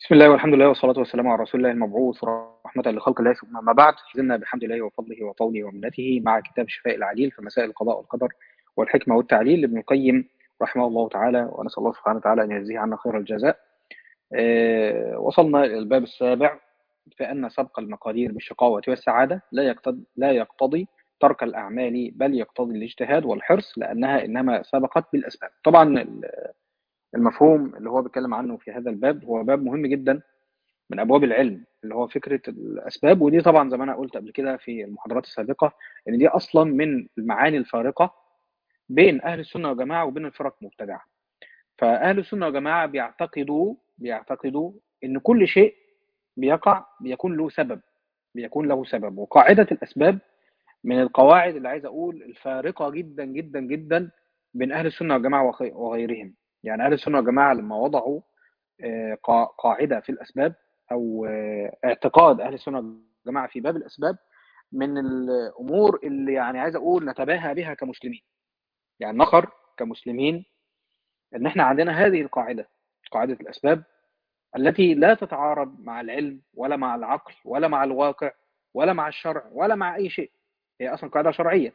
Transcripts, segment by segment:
بسم الله والحمد لله والصلاة والسلام على رسول الله المبعوث رحمة لخلق الله، ثم ما بعد. زلنا بحمد الله وفضله وطوله ومنته مع كتاب شفاء العليل في مسائل القضاء والقدر والحكمة والتعليل لابن القيم رحمه الله تعالى، ونسأل الله سبحانه وتعالى أن يجزيه عنا خير الجزاء. وصلنا إلى الباب السابع، فأن سبق المقادير بالشقاوة والسعادة لا يقتضي ترك الأعمال، بل يقتضي الاجتهاد والحرص، لأنها إنما سبقت بالأسباب. طبعا المفهوم اللي هو بيتكلم عنه في هذا الباب هو باب مهم جدا من ابواب العلم، اللي هو فكره الاسباب. ودي طبعا زي ما انا قلت قبل كده في المحاضرات السابقه ان دي اصلا من المعاني الفارقه بين اهل السنه والجماعه وبين الفرق المبتدعه. فاهل السنه والجماعه بيعتقدوا ان كل شيء بيقع بيكون له سبب. وقاعده الاسباب من القواعد اللي عايز اقول الفارقه جدا جدا جدا بين اهل السنه والجماعه وغيرهم. يعني اهل السنه والجماعه لما وضعوا قاعدة في الأسباب، أو اعتقاد أهل السنة والجماعة في باب الأسباب، من الأمور اللي يعني عايز أقول نتباهى بها كمسلمين. يعني نخر كمسلمين إن إحنا عندنا هذه القاعدة، قاعدة الأسباب التي لا تتعارض مع العلم ولا مع العقل ولا مع الواقع ولا مع الشرع ولا مع أي شيء. هي أصلا قاعدة شرعية.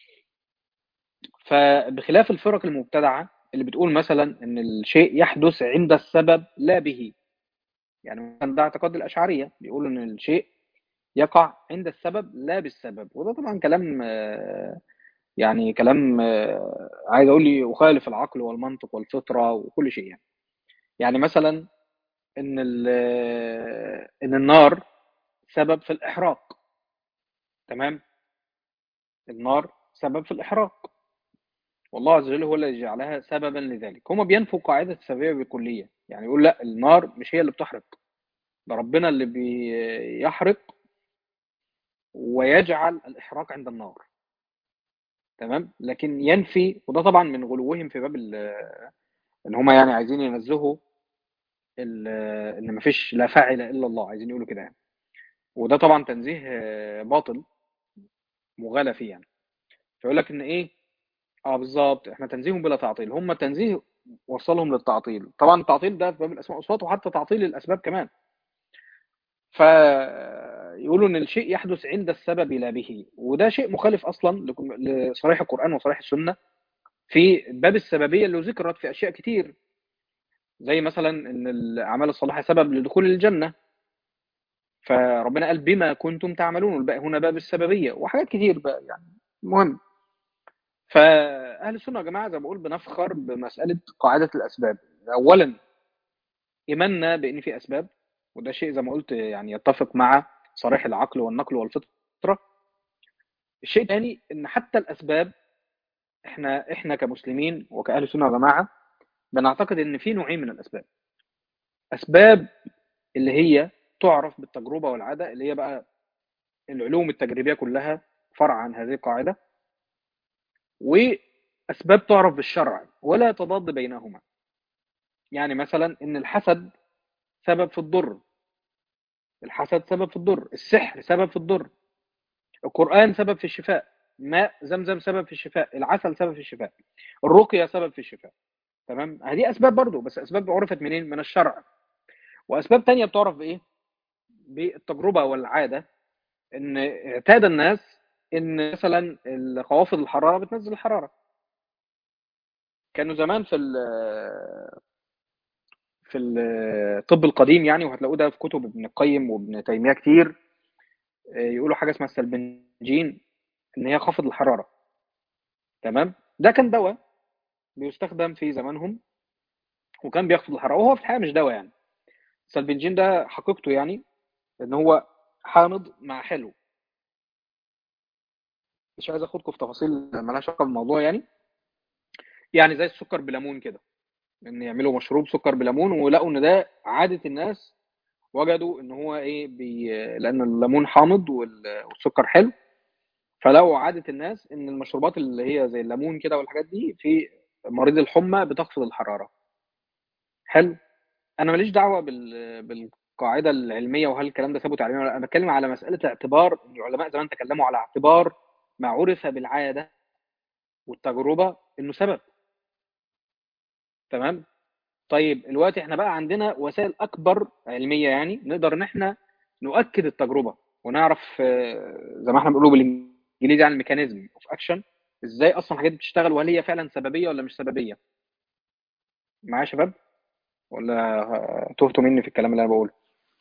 فبخلاف الفرق المبتدعة اللي بتقول مثلا إن الشيء يحدث عند السبب لا به. يعني مثلا ده اعتقاد الأشعرية، بيقولوا إن الشيء يقع عند السبب لا بالسبب. وده طبعا كلام يعني كلام عايز أقول لي يخالف العقل والمنطق والفطرة وكل شيء. يعني مثلا إن إن النار سبب في الإحراق. تمام. النار سبب في الإحراق، والله عز وجل هو الذي جعلها سببا لذلك. هما بينفوا قاعدة السببية بالكلية، يعني يقول لا، النار مش هي اللي بتحرق، ده ربنا اللي بيحرق ويجعل الإحراق عند النار. تمام. لكن ينفي، وده طبعا من غلوهم في باب ان هم يعني عايزين ينزهوا ان مفيش لا فاعل الا الله، عايزين يقولوا كده يعني. وده طبعا تنزيه باطل مغالى فيه يعني. فيقول لك ان ايه، اه بالظبط، احنا تنزيههم بلا تعطيل. هم تنزيه وصلهم للتعطيل. طبعا التعطيل ده في باب الاسماء والصفات، وحتى تعطيل الاسباب كمان. فيقولوا ان الشيء يحدث عند السبب لا به، وده شيء مخالف اصلا لصريح القرآن وصريح السنة في باب السببية اللي ذكرت في اشياء كتير، زي مثلا ان الاعمال الصالحه سبب لدخول الجنه، فربنا قال بما كنتم تعملون، والباقي هنا باب السببيه وحاجات كتير بقى يعني. المهم، فاهل السنه يا جماعه زي ما بقول بنفخر بمساله قاعده الاسباب. اولا ايماننا بان في اسباب، وده شيء زي ما قلت يعني يتفق مع صريح العقل والنقل والفطره. الشيء الثاني ان حتى الاسباب، احنا كمسلمين وكاهل السنه يا جماعه بنعتقد ان في نوعين من الاسباب. اسباب اللي هي تعرف بالتجربه والعاده، اللي هي بقى العلوم التجريبية كلها فرع عن هذه القاعدة. وأسباب تعرف بالشرع ولا تضاد بينهما. يعني مثلا إن الحسد سبب في الضر، الحسد سبب في الضر، السحر سبب في الضر، القرآن سبب في الشفاء، ماء زمزم سبب في الشفاء، العسل سبب في الشفاء، الرقية سبب في الشفاء. تمام. هذه أسباب برضو، بس أسباب عرفت منين؟ من الشرع. وأسباب تانية بتعرف بإيه؟ بالتجربة والعادة. إن اعتاد الناس إن مثلا خوافض الحرارة بتنزل الحرارة. كانوا زمان في الطب القديم يعني، وهتلاقوه ده في كتب ابن القيم وابن تيمية كتير، يقولوا حاجة اسمها السلبنجين، ان هي خافض الحرارة. تمام. ده كان دواء بيستخدم في زمانهم، وكان بيخفض الحرارة، وهو في الحقيقة مش دواء يعني. السلبنجين ده حقيقته يعني ان هو حامض مع حلو. مش عايز اخدكم في تفاصيل مالهاش علاقة بالموضوع يعني. يعني زي السكر بليمون كده، ان يعملوا مشروب سكر بليمون، ولقوا ان ده عادة الناس. وجدوا ان هو ايه لان الليمون حامض والسكر حلو. فلو عادة الناس ان المشروبات اللي هي زي الليمون كده والحاجات دي في مريض الحمى بتخفض الحرارة. حلو. انا ماليش دعوة بالقاعدة العلمية وهل الكلام ده ثابت علميا ولا لا. انا بتكلم على مسألة اعتبار إن العلماء زمان تكلموا على اعتبار ما عرف بالعادة والتجربة انه سبب. تمام. طيب دلوقتي احنا بقى عندنا وسائل اكبر علميه، يعني نقدر ان احنا نؤكد التجربه ونعرف زي ما احنا بنقوله بالانجليزي عن الميكانيزم اوف اكشن، ازاي اصلا الحاجات بتشتغل وهل هي فعلا سببيه ولا مش سببيه. معايا يا شباب ولا تهتوا مني في الكلام اللي انا بقوله؟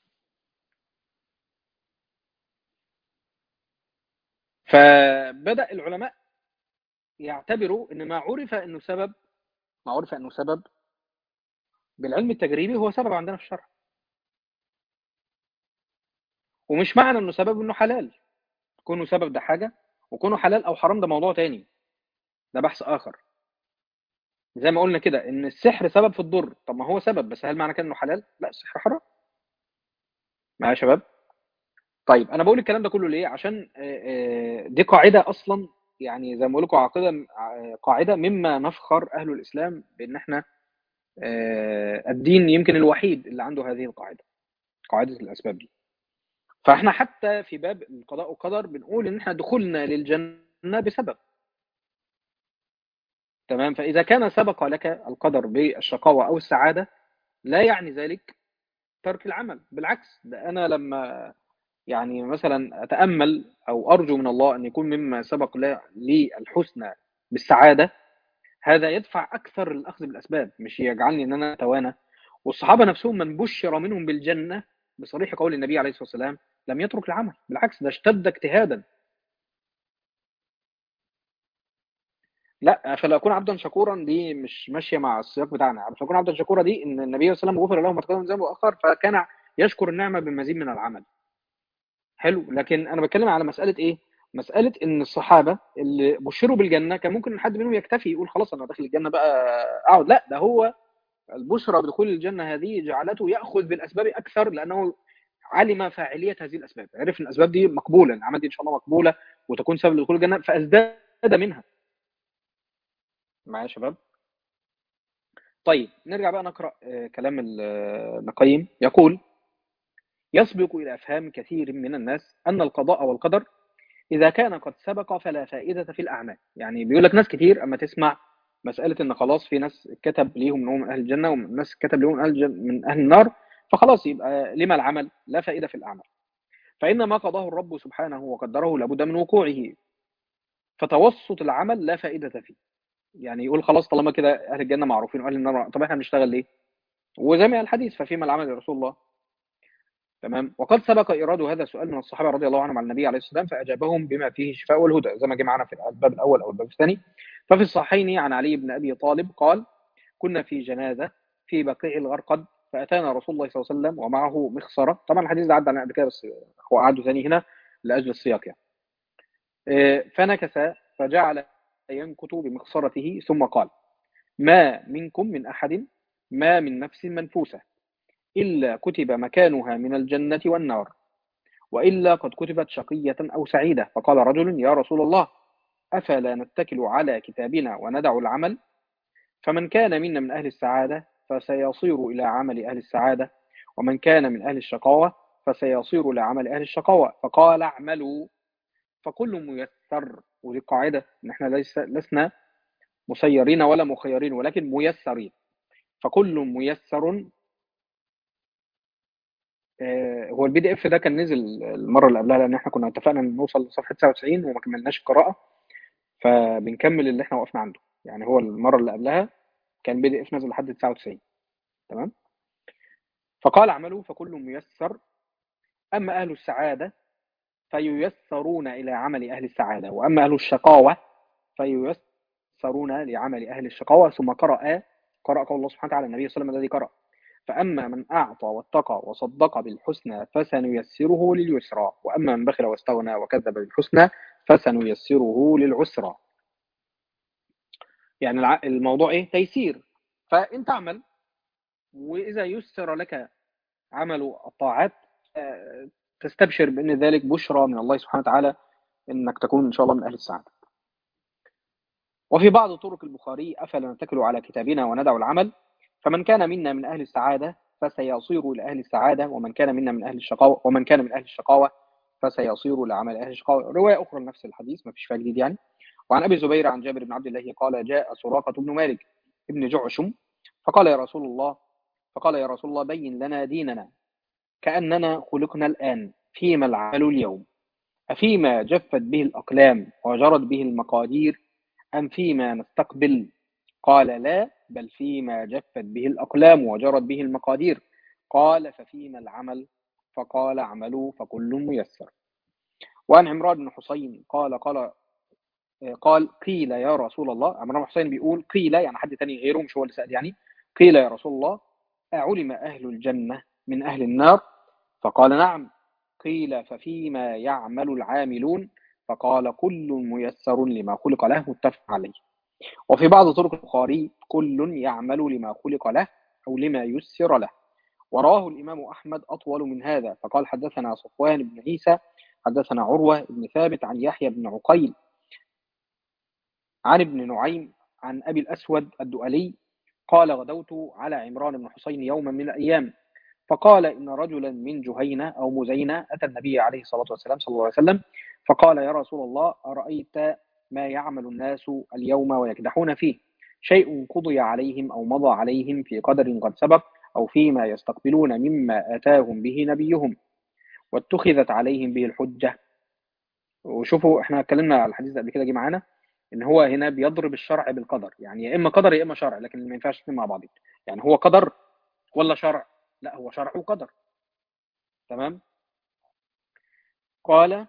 فبدأ العلماء يعتبروا ان ما عرف انه سبب بالعلم التجريبي هو سبب عندنا في الشرع، ومش معنى انه سبب انه حلال. كونه سبب ده حاجه، وكونه حلال او حرام ده موضوع تاني، ده بحث اخر. زي ما قلنا كده ان السحر سبب في الضر، طب ما هو سبب، بس هل معنى كده انه حلال؟ لا، السحر حرام. معايا يا شباب؟ طيب انا بقول الكلام ده كله ليه؟ عشان دي قاعده اصلا، يعني زي ما بقول لكم قاعده مما نفخر اهل الاسلام بان احنا الدين يمكن الوحيد اللي عنده هذه القاعده، قاعده الاسباب دي. فاحنا حتى في باب القضاء والقدر بنقول ان احنا دخولنا للجنه بسبب. تمام؟ فاذا كان سبق لك القدر بالشقاوه او السعاده، لا يعني ذلك ترك العمل. بالعكس، ده انا لما يعني مثلا اتامل او ارجو من الله ان يكون مما سبق لي الحسنى بالسعاده، هذا يدفع اكثر للاخذ بالاسباب، مش يجعلني ان انا اتوانى. والصحابه نفسهم من بشر منهم بالجنه بصريح قول النبي عليه الصلاه والسلام لم يترك العمل، بالعكس ده اشتد اجتهادا. لا، عشان اكون عبدا شكورا دي مش ماشيه مع السياق بتاعنا. عشان اكون عبدا شكورا دي ان النبي صلى الله عليه وسلم غفر له ما تقدم من ذنبه واخر، فكان يشكر النعمه بالمزيد من العمل. حلو، لكن انا بتكلم على مساله ايه؟ مساله ان الصحابه اللي بشروا بالجنه كان ممكن حد منهم يكتفي يقول خلاص انا داخل الجنه بقى اقعد. لا، ده هو البشرى بدخول الجنه هذه جعلته ياخذ بالاسباب اكثر، لانه علم فاعليه هذه الاسباب، عرف ان الاسباب دي مقبوله، العمل دي ان شاء الله مقبوله وتكون سبب لدخول الجنه، فازداد منها. معايا يا شباب؟ طيب نرجع بقى نقرأ كلام ابن القيم. يقول: يسبق إلى أفهام كثير من الناس أن القضاء والقدر إذا كان قد سبق فلا فائدة في الأعمال. يعني بيقول لك ناس كتير أما تسمع مسألة إن خلاص في ناس كتب ليهم إنهم من أهل الجنة وناس كتب ليهم من أهل النار، فخلاص يبقى لما العمل؟ لا فائدة في الأعمال. فإن ما قضاه الرب سبحانه وقدره لابد من وقوعه، فتوسط العمل لا فائدة فيه. يعني يقول خلاص طالما كده أهل الجنة معروفين وأهل النار، طب إحنا بنشتغل ليه؟ وجمع الحديث ففيما العمل يا رسول الله. تمام؟ وقد سبق إيراد هذا السؤال من الصحابة رضي الله عنهم على النبي عليه الصلاة والسلام فأجابهم بما فيه الشفاء والهدى، زي ما جه معنا في الباب الأول أو الباب الثاني. ففي الصحيحين عن علي بن أبي طالب قال: كنا في جنازة في بقيع الغرقد، فأتانا رسول الله صلى الله عليه وسلم ومعه مخصرة. طبعا الحديث ده عدى علينا قبل كده بس هو أعاده ثاني هنا لأجل السياق يعني. فنكث فجعل ينكت بمخصرته ثم قال: ما منكم من أحد، ما من نفس منفوسة إلا كتب مكانها من الجنة والنار، وإلا قد كتبت شقية أو سعيدة. فقال رجل: يا رسول الله، أفلا نتكل على كتابنا وندع العمل؟ فمن كان منا من أهل السعادة فسيصير إلى عمل أهل السعادة، ومن كان من أهل الشقاوة فسيصير إلى عمل أهل الشقاوة. فقال: اعملوا فكل ميسر. ودي قاعدة إن إحنا لسنا مسيرين ولا مخيرين، ولكن ميسرين. فكل ميسر. هو البي دي اف ده كان نزل المره اللي قبلها، لان احنا كنا اتفقنا ان نوصل لصفحه 99 وما كملناش القراءه، فبنكمل اللي احنا وقفنا عنده. يعني هو المره اللي قبلها كان بي دي اف نزل لحد 99. تمام؟ فقال: اعملوا فكل ميسر، اما اهل السعاده فييسرون الى عمل اهل السعاده، واما اهل الشقاوه فييسرون لعمل اهل الشقاوه. ثم قرأ قول الله سبحانه وتعالى: النبي صلى الله عليه وسلم الذي قرأ: فأما من أعطى واتقى وصدق بالحسنى فسنيسره لليسرى، وأما من بخل واستغنى وكذب بالحسنى فسنيسره للعسرى. يعني الموضوع إيه؟ تيسير. فأنت اعمل، وإذا يسر لك عمل الطاعات تستبشر بأن ذلك بشرى من الله سبحانه وتعالى إنك تكون إن شاء الله من أهل السعادة. وفي بعض طرق البخاري: أفلا نتكل على كتابنا وندع العمل؟ فمن كان منا من أهل السعادة فسيصير إلى أهل السعادة، ومن كان منا من أهل الشقاوة فسيصير لعمل أهل الشقاوة. رواية أخرى لنفس الحديث ما فيش فيها جديد يعني. وعن أبي زبير عن جابر بن عبد الله قال: جاء سراقة بن مالك ابن جعشم فقال يا رسول الله فقال يا رسول الله بين لنا ديننا، كأننا خلقنا الآن، فيما العمل اليوم؟ أفيما جفت به الأقلام وجرت به المقادير، أم فيما نستقبل؟ قال لا، بل فيما جفت به الأقلام وجرت به المقادير. قال ففيما العمل؟ فقال اعملوا فكل ميسر. وعن عمران بن حسين قال قيل يا رسول الله، عمران بن حسين بيقول قيل يعني حد تاني غيره، مش هو اللي سأل يعني، قيل يا رسول الله أعلم أهل الجنة من أهل النار؟ فقال نعم. قيل ففيما يعمل العاملون؟ فقال كل ميسر لما خلق له، متفق عليه. وفي بعض طرق البخاري كل يعمل لما خلق له أو لما يسر له. وراه الإمام أحمد أطول من هذا، فقال حدثنا صفوان بن عيسى حدثنا عروة بن ثابت عن يحيى بن عقيل عن ابن نعيم عن أبي الأسود الدؤلي قال غدوت على عمران بن حسين يوما من الأيام، فقال إن رجلا من جهينة أو مزينة أتى النبي عليه الصلاة والسلام صلى الله عليه وسلم فقال يا رسول الله أرأيت ما يعمل الناس اليوم ويكدحون فيه؟ شيء قضي عليهم أو مضى عليهم في قدر قد سبق، أو فيما يستقبلون مما آتاهم به نبيهم واتخذت عليهم به الحجة. وشوفوا احنا اتكلمنا على الحديث ده قبل كده، جه معانا ان هو هنا بيضرب الشرع بالقدر، يعني يا اما قدر يا اما شرع، لكن ما ينفعش الاثنين مع بعض. يعني هو قدر ولا شرع؟ لا، هو شرع وقدر. تمام. قال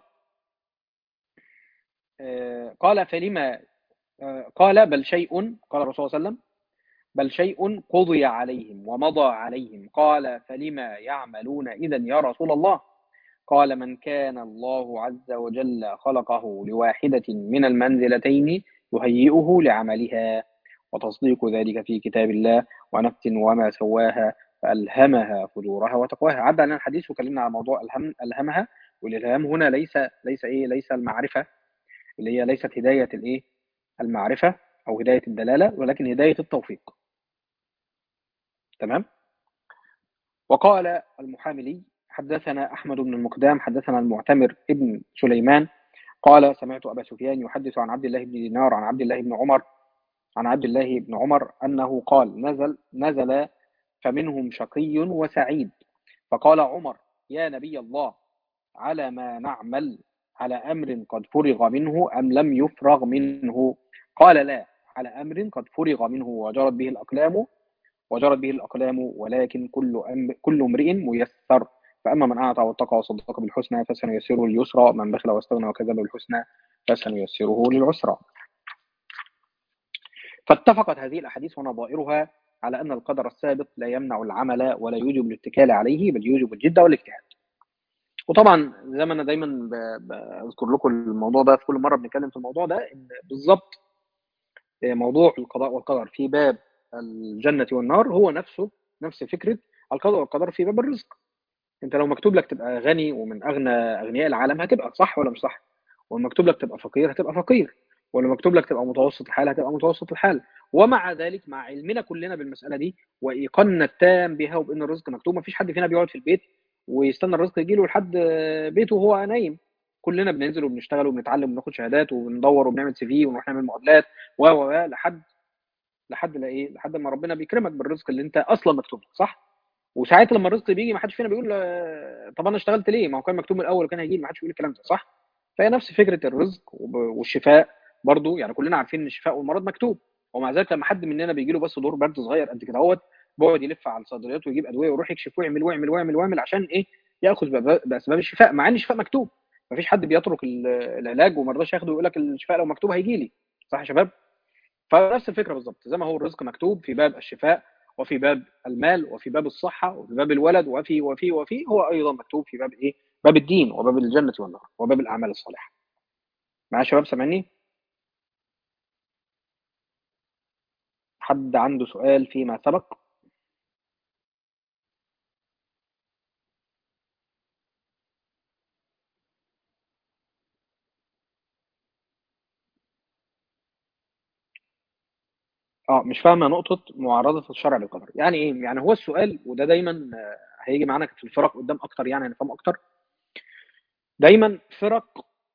قال فلما قال بل شيء، قال الرسول صلى الله عليه وسلم بل شيء قضي عليهم ومضى عليهم. قال فلما يعملون إذا يا رسول الله؟ قال من كان الله عز وجل خلقه لواحدة من المنزلتين يهيئه لعملها، وتصديق ذلك في كتاب الله، ونفس وما سواها فألهمها فجورها وتقواها. عدى علينا الحديث وكلمنا على موضوع ألهمها. والإلهام هنا ليس المعرفة، اللي هي ليست هداية المعرفة أو هداية الدلالة، ولكن هداية التوفيق. تمام. وقال المحاملي حدثنا أحمد بن المقدام حدثنا المعتمر ابن سليمان قال سمعت أبا سفيان يحدث عن عبد الله بن دينار عن عبد الله بن عمر أنه قال نزل فمنهم شقي وسعيد، فقال عمر يا نبي الله على ما نعمل، على أمر قد فرغ منه أم لم يفرغ منه؟ قال لا، على أمر قد فرغ منه وجرت به الأقلام ولكن كل امرئ ميسر. فأما من أعطى واتقى وصدق بالحسنى فسنيسره لليسرى، من بخل واستغنى وكذب بالحسنى فسنيسره للعسرى. فاتفقت هذه الأحاديث ونظائرها على أن القدر السابق لا يمنع العمل ولا يوجب الاتكال عليه، بل يوجب الجد والاجتهاد. وطبعا زي ما أنا دايما بذكر لكم الموضوع ده في كل مرة بنتكلم في الموضوع ده، إن بالظبط موضوع القضاء والقدر في باب الجنة والنار هو نفس فكرة القضاء والقدر في باب الرزق. انت لو مكتوب لك تبقى غني ومن اغنى اغنياء العالم هتبقى، صح ولا مش صح؟ والمكتوب لك تبقى فقير هتبقى فقير، ولو مكتوب لك تبقى متوسط الحال هتبقى متوسط الحال. ومع ذلك، مع علمنا كلنا بالمسألة دي وإيقاننا التام بها وبأن الرزق مكتوب، مفيش حد فينا بيقعد في البيت ويستنى الرزق يجي له لحد بيته وهو نايم. كلنا بننزل وبنشتغل وبنتعلم وبناخد شهادات وبندور وبنعمل سي في ونروح نعمل مقابلات لحد ما ربنا بيكرمك بالرزق اللي انت اصلا مكتوب لك، صح؟ وساعات لما الرزق بيجي ما حدش فينا بيقول طب انا اشتغلت ليه؟ ما هو كان مكتوب من الاول وكان هيجي، ما حدش بيقول الكلام ده، صح؟ فهي نفس فكره الرزق والشفاء برضو. يعني كلنا عارفين ان الشفاء والمرض مكتوب، ومع ذلك لما حد مننا بيجي له بس دور برد صغير قد كده اهوت، بيقعد يلف على الصيدليات ويجيب ادويه ويروح يكشف ويعمل ويعمل ويعمل ويعمل عشان ايه؟ ياخذ باسباب الشفاء، مع ان الشفاء مكتوب. ما فيش حد بيترك العلاج وما رضاش ياخده ويقول لك الشفاء لو مكتوب هيجي لي، صح يا شباب؟ فنفس الفكره بالظبط، زي ما هو الرزق مكتوب في باب الشفاء وفي باب المال وفي باب الصحه وفي باب الولد وفي هو ايضا مكتوب في باب ايه؟ باب الدين وباب الجنه والنار وباب الاعمال الصالحه. معايا يا شباب؟ سامعني؟ حد عنده سؤال فيما سبق؟ مش فاهمه نقطه معارضه الشرع بالقدر يعني ايه؟ يعني هو السؤال وده دايما هيجي معانا في الفرق قدام اكتر، يعني هنفهم اكتر. دايما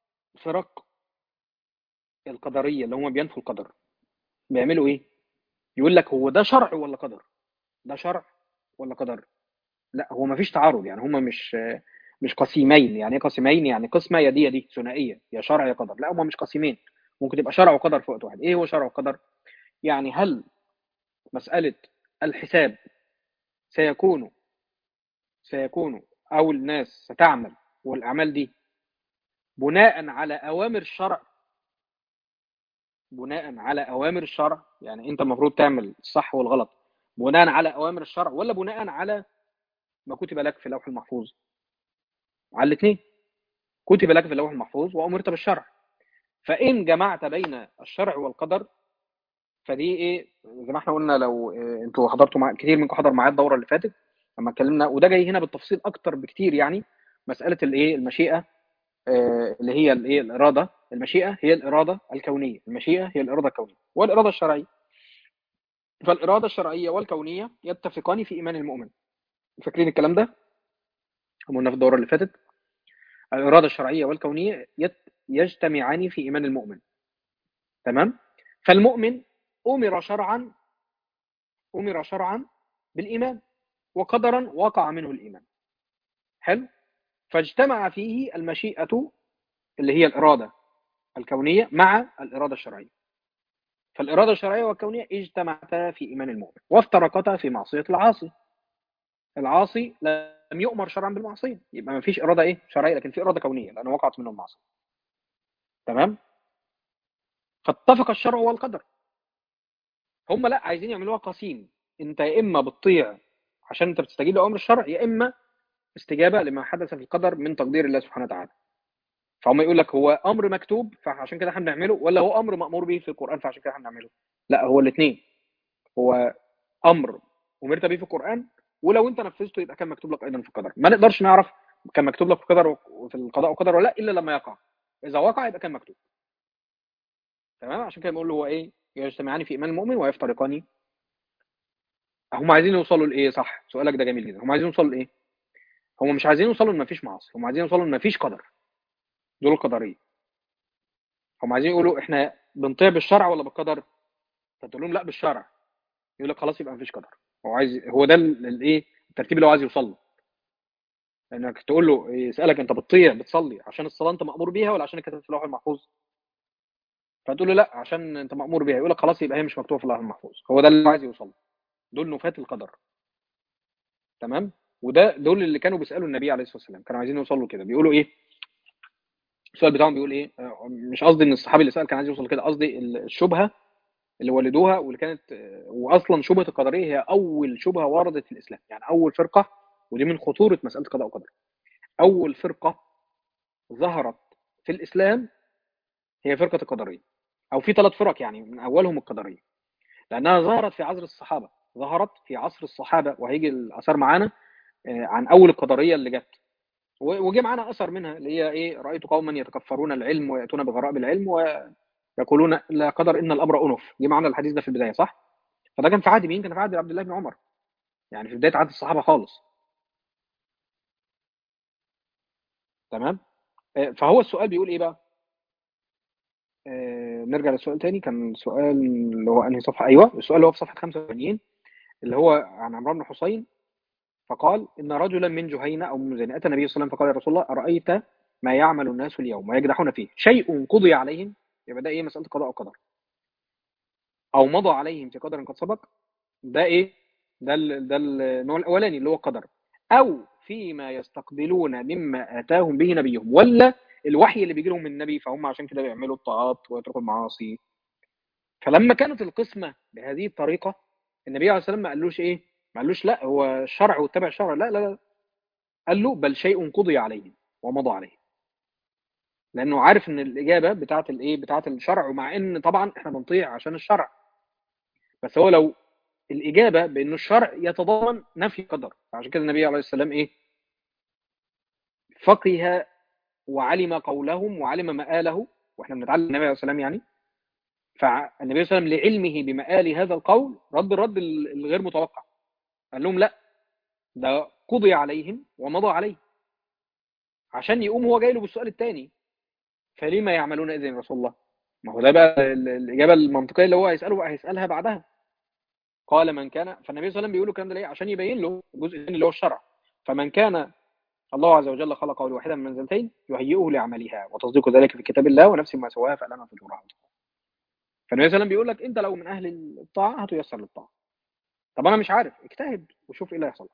فرق القدريه اللي هم بينفوا القدر بيعملوا ايه؟ يقول لك هو ده شرع ولا قدر؟ ده شرع ولا قدر؟ لا، هو ما فيش تعارض، يعني هما مش قسيمين. يعني ايه قسيمين؟ يعني قسمه يا دي يا دي، ثنائيه، يا شرع يا قدر. لا، هما مش قسيمين، ممكن تبقى شرع وقدر في وقت واحد. ايه هو شرع وقدر؟ يعني هل مساله الحساب سيكون سيكون او الناس ستعمل، والاعمال دي بناء على اوامر الشرع، بناء على اوامر الشرع، يعني انت المفروض تعمل الصح والغلط بناء على اوامر الشرع، ولا بناء على ما كتب لك في اللوح المحفوظ؟ على الاثنين. كتب لك في اللوح المحفوظ وامرت بالشرع. فان جمعت بين الشرع والقدر، فدي ايه؟ زي ما احنا قلنا، لو انتوا حضرتوا كتير منكم حضر معايا الدوره اللي فاتت لما اتكلمنا، وده جاي هنا بالتفصيل اكتر بكتير، يعني مساله الايه، المشيئه، اللي هي الايه، الاراده. المشيئه هي الاراده الكونيه، المشيئه هي الاراده الكونيه والاراده الشرعيه. فالاراده الشرعيه والكونيه يتفقان في ايمان المؤمن. فاكرين الكلام ده؟ قلنا في الدوره اللي فاتت الاراده الشرعيه والكونيه يجتمعان في ايمان المؤمن. تمام. فالمؤمن امر شرعا امر شرعا بالايمان، وقدرا وقع منه الايمان. حلو. فاجتمع فيه المشيئه اللي هي الاراده الكونيه مع الاراده الشرعيه. فالاراده الشرعيه والكونيه اجتمعتا في ايمان المؤمن، وافترقتا في معصيه العاصي. العاصي لم يؤمر شرعا بالمعصيه، يبقى ما فيش اراده ايه، شرعيه، لكن في اراده كونيه لانه وقعت منه المعصيه. تمام. فاتفق الشرع والقدر. هم لا عايزين يعملوها قسيم. انت يا اما بتطيع عشان انت بتستجيب لامر الشرع، يا اما استجابه لما حدث في القدر من تقدير الله سبحانه وتعالى. فهم يقول لك هو امر مكتوب فعشان كده احنا بنعمله، ولا هو امر مامور به في القران فعشان كده احنا بنعمله؟ لا، هو الاثنين. هو امر امرت به في القران، ولو انت نفذته يبقى كان مكتوب لك ايضا في القدر. ما نقدرش نعرف كان مكتوب لك في القدر وفي القضاء وقدر ولا لا الا لما يقع. اذا وقع يبقى كان مكتوب. تمام. عشان كده بنقول له هو ايه، يجتمعان في ايمان المؤمن ويفترقان. هم عايزين يوصلوا لايه؟ صح، سؤالك ده جميل جدا. هم عايزين يوصلوا لايه؟ هم مش عايزين يوصلوا ان مفيش معاصي، هم عايزين يوصلوا ان مفيش قدر. دول القدريه. هم عايزين يقولوا احنا بنطيع بالشرع ولا بالقدر؟ فتقول لهم لا، بالشرع. يقول لك خلاص يبقى مفيش قدر. هو ده الايه، الترتيب اللي هو عايز يوصل له. انك تقول له، يسالك انت بتطيع بتصلي عشان الصلاه انت مامور بيها ولا عشان كتبت في اللوح المحفوظ؟ فتقول له لا، عشان انت مامور بيها. يقول لك خلاص يبقى هي مش مكتوبه في اللوح المحفوظ. هو ده اللي هو عايز يوصل له. دول نفاة القدر. تمام. دول اللي كانوا بيسالوا النبي عليه الصلاه والسلام، كانوا عايزين يوصلوا كده. بيقولوا ايه السؤال بتاعهم؟ بيقول ايه، مش قصدي ان الصحابي اللي سال كان عايز يوصل كده، قصدي الشبهه اللي ولدوها، واللي كانت واصلا شبهه القدريه هي اول شبهه وردت في الاسلام، يعني اول فرقه. ودي من خطوره مساله قضاء وقدر. اول فرقه ظهرت في الاسلام هي فرقه القدريه، او في ثلاث فرق يعني من اولهم القدريه، لانها ظهرت في عصر الصحابه. ظهرت في عصر الصحابه، وهيجي الاثار معانا عن اول القدريه اللي جت. وجه معانا اثر منها اللي هي ايه، رايت قوما يتكفرون العلم وياتون بغرائب العلم ويقولون لا قدر ان الامر انف. جه معانا الحديث ده في البدايه، صح؟ فده كان في عهد مين؟ كان في عهد عبد الله بن عمر، يعني في بدايه عهد الصحابه خالص. تمام. فهو السؤال بيقول ايه بقى؟ نرجع للسؤال تاني. كان سؤال اللي هو انهي صفحه؟ ايوه، السؤال اللي هو في صفحه 85، اللي هو عن عمران بن حسين. فقال ان رجلا من جهينه او من مزينه اتى النبي صلى الله عليه وسلم فقال يا رسول الله ارايت ما يعمل الناس اليوم ويجدحون فيه شيء قضي عليهم؟ يبقى ده ايه، مساله قضاء وقدر. او مضى عليهم في قدر قد سبق. ده ايه؟ ده النوع الاولاني اللي هو القدر. او فيما يستقبلون مما اتاهم به نبيهم، ولا الوحي اللي بيجي لهم من النبي فهم عشان كده بيعملوا الطاعات ويتركوا المعاصي. فلما كانت القسمه بهذه الطريقه، النبي عليه الصلاه والسلام ما قالوش ايه، ما قالوش لا هو شرع واتبع شرع، لا لا لا. قال له بل شيء قضي عليه ومضى عليه. لانه عارف ان الاجابه بتاعه الايه، بتاعه الشرع، ومع ان طبعا احنا بنطيع عشان الشرع، بس هو لو الاجابه بانه الشرع يتضمن نفي قدر، عشان كده النبي عليه السلام ايه، فقه وعلم قولهم وعلم مآله. واحنا بنتعلم النبي عليه السلام يعني. فالنبي صلى الله عليه وسلم لعلمه بمآل هذا القول رد الرد الغير متوقع. قال لهم لا، ده قضي عليهم ومضى عليه، عشان يقوم هو جاي له بالسؤال الثاني، فلما يعملون اذن رسول الله؟ ما هو ده بقى الاجابه المنطقيه اللي هو هيساله بقى، هيسالها بعدها. قال من كان، فالنبي صلى الله عليه وسلم بيقول له الكلام ده ليه؟ عشان يبين له الجزء الثاني اللي هو الشرع. فمن كان الله عز وجل خلقه لواحدة من منزلتين يهيئه لعملها، وتصديق ذلك في كتاب الله ونفس ما سواها فألم فجورها. فالنبي صلى الله عليه وسلم بيقول لك انت لو من اهل الطاعه هتيسر للطاعه. طب انا مش عارف، اجتهد وشوف ايه اللي هيحصل.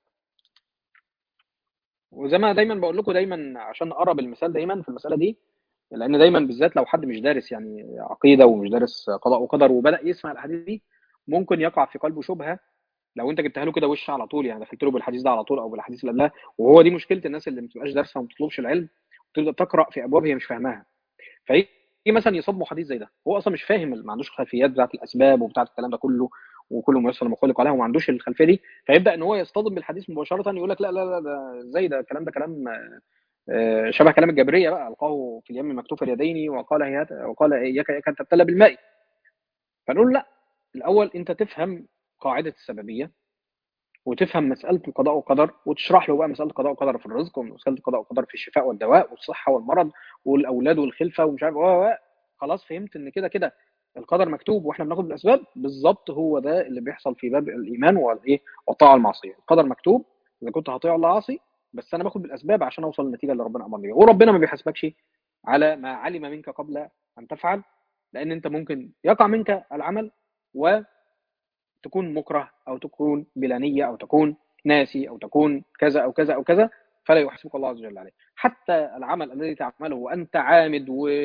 وزي ما دايما بقول لكم دايما عشان اقرب المثال دايما في المساله دي، لان دايما بالذات لو حد مش دارس يعني عقيده ومش دارس قضاء وقدر وبدا يسمع الاحاديث دي، ممكن يقع في قلبه شبهه. لو انت جبتها له كده وش على طول، يعني دخلت له بالحديث ده على طول او بالحديث اللي قبلها، وهو دي مشكله الناس اللي ما بتبقاش دارسه وما بتطلبش العلم وتبدا تقرا في ابواب هي مش فاهماها. فيجي مثلا يصادمه حديث زي ده هو اصلا مش فاهم، ما عندوش خلفيات بتاعت الاسباب وبتاعت الكلام ده كله، وكله ميسر لما خلق عليها وما عندوش الخلفيه دي، فيبدا ان هو يصطدم بالحديث مباشره، يقول لك لا لا لا ده ازاي، ده الكلام ده كلام شبه كلام الجبريه بقى، القاه في اليم مكتوف اليدين وقال هيات وقال اياك اياك ان تبتلى بالماء. فنقول لا، الاول انت تفهم قاعده السببيه، وتفهم مساله القضاء والقدر، وتشرح له بقى مساله القضاء والقدر في الرزق، ومساله القضاء والقدر في الشفاء والدواء والصحه والمرض والاولاد والخلفه ومش عارف خلاص فهمت ان كده كده القدر مكتوب واحنا بناخد بالاسباب بالظبط. هو ده اللي بيحصل في باب الايمان والايه والطاعه المعصيه. القدر مكتوب، اذا كنت هطيع الله عاصي، بس انا باخد بالاسباب عشان اوصل للنتيجه اللي ربنا امرني بيها. وربنا ما بيحاسبكش على ما علم منك قبل ان تفعل، لان انت ممكن يقع منك العمل و تكون مكره او تكون بلا نيه او تكون ناسي او تكون كذا او كذا او كذا، فلا يحاسبك الله عز وجل عليه. حتى العمل الذي تعمله وانت عامد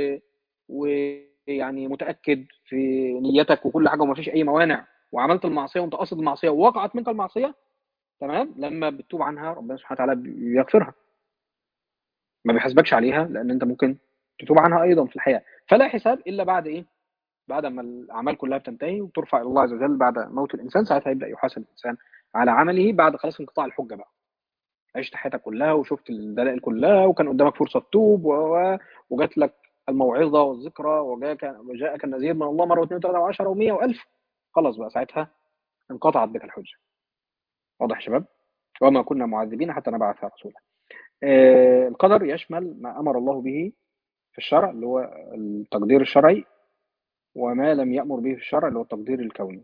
ويعني متاكد في نيتك وكل حاجه وما فيش اي موانع، وعملت المعصيه وانت قاصد المعصيه ووقعت منك المعصيه، تمام، لما بتتوب عنها ربنا سبحانه وتعالى بيغفرها، ما بيحاسبكش عليها، لان انت ممكن تتوب عنها ايضا في الحياه. فلا حساب الا بعد ايه؟ بعد ما الاعمال كلها بتنتهي وترفع الى الله عز وجل بعد موت الانسان، ساعتها يبدا يحاسب الانسان على عمله بعد خلاص انقطاع الحجه بقى. عشت حياتك كلها وشفت الدلائل كلها وكان قدامك فرصه تتوب وجات لك الموعظه والذكرى وجاءك النذير من الله مره واثنين وثلاثه وعشره ومية والف، خلاص بقى ساعتها انقطعت بك الحجه. واضح يا شباب؟ وما كنا معذبين حتى نبعث رسولا. القدر يشمل ما امر الله به في الشرع اللي هو التقدير الشرعي، وما لم يأمر به في الشرع اللي هو التقدير الكوني.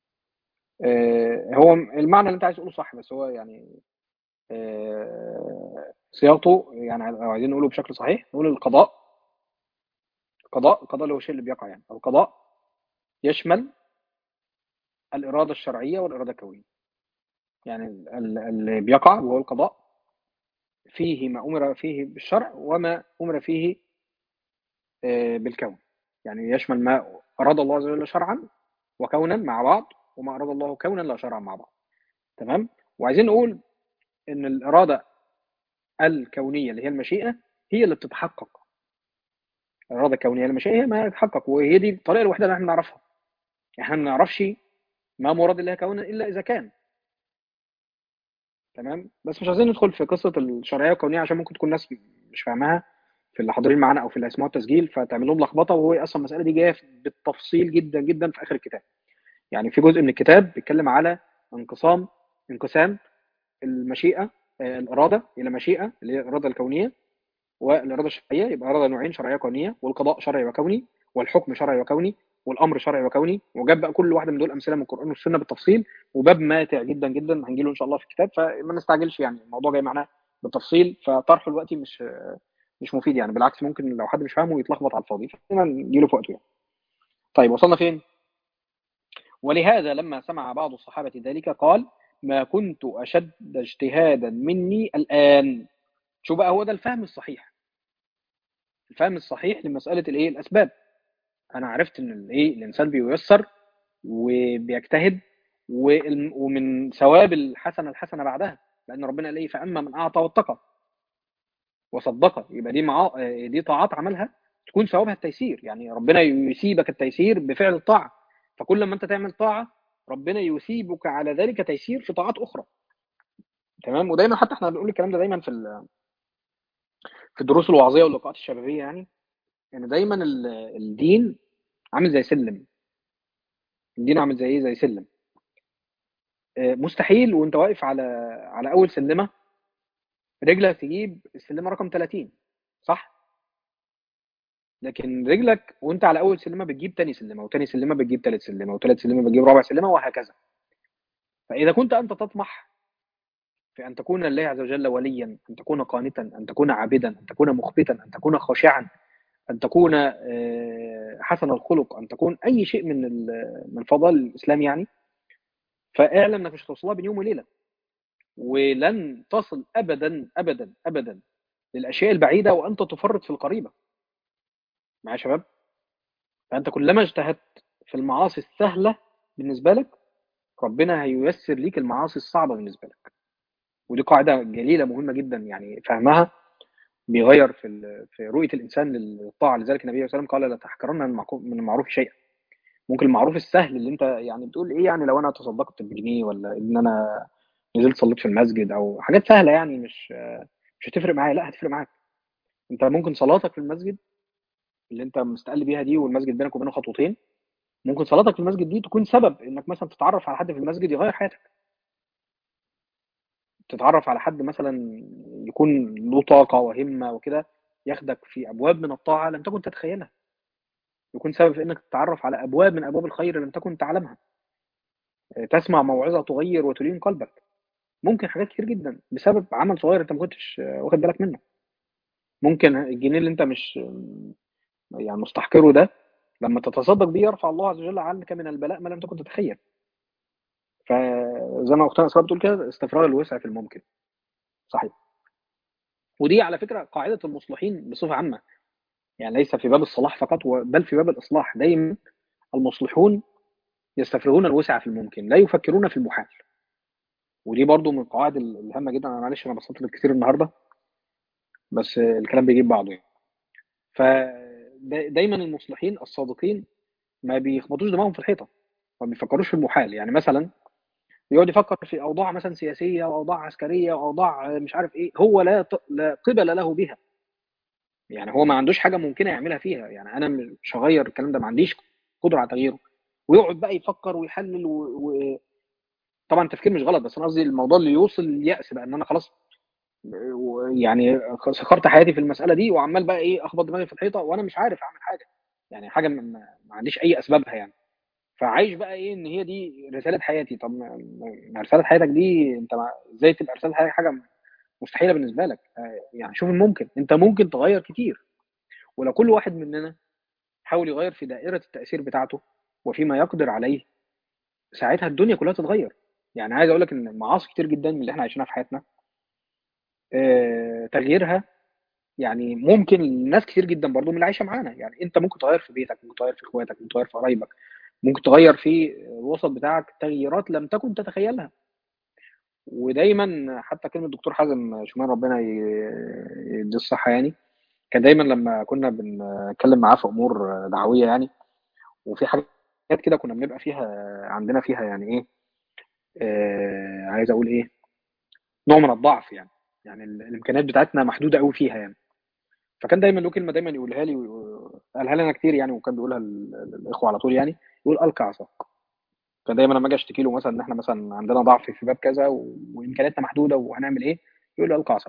هو المعنى اللي انت عايز تقوله صح، بس هو يعني صياغته يعني لو عايزين نقوله بشكل صحيح نقول القضاء. القضاء اللي هو الشيء اللي بيقع، يعني القضاء يشمل الإرادة الشرعية والإرادة الكونية. يعني اللي بيقع وهو القضاء فيه ما أمر فيه بالشرع وما أمر فيه بالكون. يعني يشمل ما أراد الله عز وجل شرعا وكونا مع بعض، وما أراد الله كونا لا شرعا مع بعض. تمام. وعايزين نقول ان الاراده الكونيه اللي هي المشيئه هي اللي بتتحقق. الاراده الكونيه المشيئه هي ما تتحقق، وهي دي الطريقه الوحيده اللي احنا نعرفها. احنا ما نعرفش ما مراد الله كونا الا اذا كان. تمام. بس مش عايزين ندخل في قصه الشرعيه والكونيه عشان ممكن تكون ناس مش فاهماها في اللي حاضرين معانا او في اللي هيسمعوا التسجيل، فتعمل لهم لخبطه، وهو اصلا المساله دي جايه بالتفصيل جدا جدا في اخر الكتاب. يعني في جزء من الكتاب بيتكلم على انقسام المشيئه، الاراده الى مشيئه اللي هي الاراده الكونيه، والاراده الشرعيه يبقى اراده نوعين، شرعيه كونيه، والقضاء شرعي وكوني، والحكم شرعي وكوني، والامر شرعي وكوني. وجاب بقى كل واحده من دول امثله من القران والسنه بالتفصيل، وباب ماتع جدا جدا هنجيله ان شاء الله في الكتاب، فما نستعجلش يعني الموضوع جاي معانا بالتفصيل، فطرحه دلوقتي مش مفيد يعني، بالعكس ممكن لو حد مش فاهمه يتلخبط على الفاضي، فخلينا نجيله في وقته يعني. طيب وصلنا فين؟ ولهذا لما سمع بعض الصحابه ذلك قال ما كنت اشد اجتهادا مني الان. شو بقى هو ده الفهم الصحيح، الفهم الصحيح لمساله الايه الاسباب. انا عرفت ان الايه الانسان بييسر وبيجتهد، ومن ثواب الحسنه بعدها، لان ربنا قال ايه فاما من اعطى واتقى وصدق، يبقى دي طاعات عملها تكون ثوابها التيسير. يعني ربنا يثيبك التيسير بفعل الطاعه، فكل ما انت تعمل طاعه ربنا يثيبك على ذلك تيسير في طاعات اخرى. تمام. ودايما حتى احنا بنقول الكلام ده دايما في الدروس الوعظيه واللقاءات الشبابيه، يعني دايما الدين عامل زي سلم. الدين عامل زي ايه؟ زي سلم. مستحيل وانت واقف على اول سلمه رجلك تجيب السلمه رقم 30، صح؟ لكن رجلك وانت على اول سلمه بتجيب تاني سلمه، وتاني سلمه بتجيب تالت سلمه، وتالت سلمه بتجيب رابع سلمه، وهكذا. فإذا كنت أنت تطمح في أن تكون لله عز وجل وليا، أن تكون قانتا، أن تكون عابدا، أن تكون مخبتا، أن تكون خاشعا، أن تكون حسن الخلق، أن تكون أي شيء من فضائل الإسلام يعني، فاعلم أنك مش هتوصلها بين يوم وليلة، ولن تصل أبدا أبدا أبدا للأشياء البعيدة وأنت تفرط في القريبة. معايا يا شباب؟ فأنت كلما اجتهدت في المعاصي السهلة بالنسبة لك، ربنا هييسر ليك المعاصي الصعبة بالنسبة لك. ودي قاعدة جليلة مهمة جدا، يعني فهمها بيغير في رؤية الإنسان للطاعة. لذلك النبي صلى الله عليه وسلم قال لا تحقرن من المعروف شيئا. ممكن المعروف السهل اللي انت يعني بتقول ايه، يعني لو انا تصدقت بجنيه، ولا ان انا نزلت صليت في المسجد، او حاجات سهله يعني مش هتفرق معايا. لا، هتفرق معاك. انت ممكن صلاتك في المسجد اللي انت مستقل بيها دي، والمسجد بينك وبينه خطوتين، ممكن صلاتك في المسجد دي تكون سبب انك مثلا تتعرف على حد في المسجد يغير حياتك. تتعرف على حد مثلا يكون له طاقه وهمه وكده، ياخدك في ابواب من الطاعه لم تكن تتخيلها، يكون سبب في انك تتعرف على ابواب من ابواب الخير لم تكن تعلمها. تسمع موعظه تغير وتلين قلبك. ممكن حاجات كتير جدا بسبب عمل صغير انت ما كنتش واخد بالك منه. ممكن الجنيه اللي انت مش يعني مستحقره ده، لما تتصدق بيه يرفع الله عز وجل عنك من البلاء ما لم تكن تتخيل. فزي ما اختنا اسراء بتقول كده، استفراغ الوسع في الممكن. صحيح. ودي على فكره قاعده المصلحين بصفه عامه، يعني ليس في باب الصلاح فقط، بل في باب الاصلاح دايما. المصلحون يستفرغون الوسع في الممكن، لا يفكرون في المحال. ودي برضو من القواعد الهامه جدا. انا معلش انا بسطت لك كتير النهارده، بس الكلام بيجيب بعضه يعني. فدايما المصلحين الصادقين ما بيخبطوش دماغهم في الحيطه، ما بيفكروش في المحال. يعني مثلا يقعد يفكر في اوضاع مثلا سياسيه واوضاع عسكريه واوضاع مش عارف ايه، هو لا قبل له بها. يعني هو ما عندوش حاجه ممكنه يعملها فيها. يعني انا مش هغير الكلام ده، ما عنديش قدره على تغييره. ويقعد بقى يفكر ويحلل طبعا التفكير مش غلط، بس انا قصدي الموضوع اللي يوصل لليأس بقى، ان انا خلاص يعني سخرت حياتي في المساله دي، وعمال بقى ايه اخبط دماغي في الحيطه وانا مش عارف اعمل حاجه. يعني حاجه ما عنديش اي اسبابها يعني. فعايش بقى ايه ان هي دي رساله حياتي. طب ما رساله حياتك دي انت ازاي تبقى رساله حياتك حاجه مستحيله بالنسبه لك؟ يعني شوف الممكن، انت ممكن تغير كتير. ولو كل واحد مننا حاول يغير في دائره التاثير بتاعته وفيما يقدر عليه، ساعتها الدنيا كلها تتغير. يعني عايز اقول لك ان معاصي كتير جدا من اللي احنا عايشينها في حياتنا، تغييرها يعني ممكن لناس كتير جدا برضو من اللي عايشه معانا. يعني انت ممكن تغير في بيتك، ممكن تغير في اخواتك، ممكن تغير في قرايبك، ممكن تغير في الوسط بتاعك تغييرات لم تكن تتخيلها. ودايما حتى كلمه الدكتور حازم شومان ربنا يديه الصحه يعني، كان دايما لما كنا بنتكلم معاه في امور دعويه يعني، وفي حاجات كده كنا بنبقى فيها عندنا فيها يعني ايه، عايز اقول ايه، نوع من الضعف يعني. يعني الامكانيات بتاعتنا محدوده قوي فيها يعني. فكان دايما له كلمه دايما يقولها لي، قالها لنا كتير يعني، وكان بيقولها للاخوه على طول يعني، يقول القى عصاك. كان دايما لما اجي اشتكي له مثلا ان احنا مثلا عندنا ضعف في باب كذا وامكانياتنا محدوده وهنعمل ايه، يقول لي القى عصاك.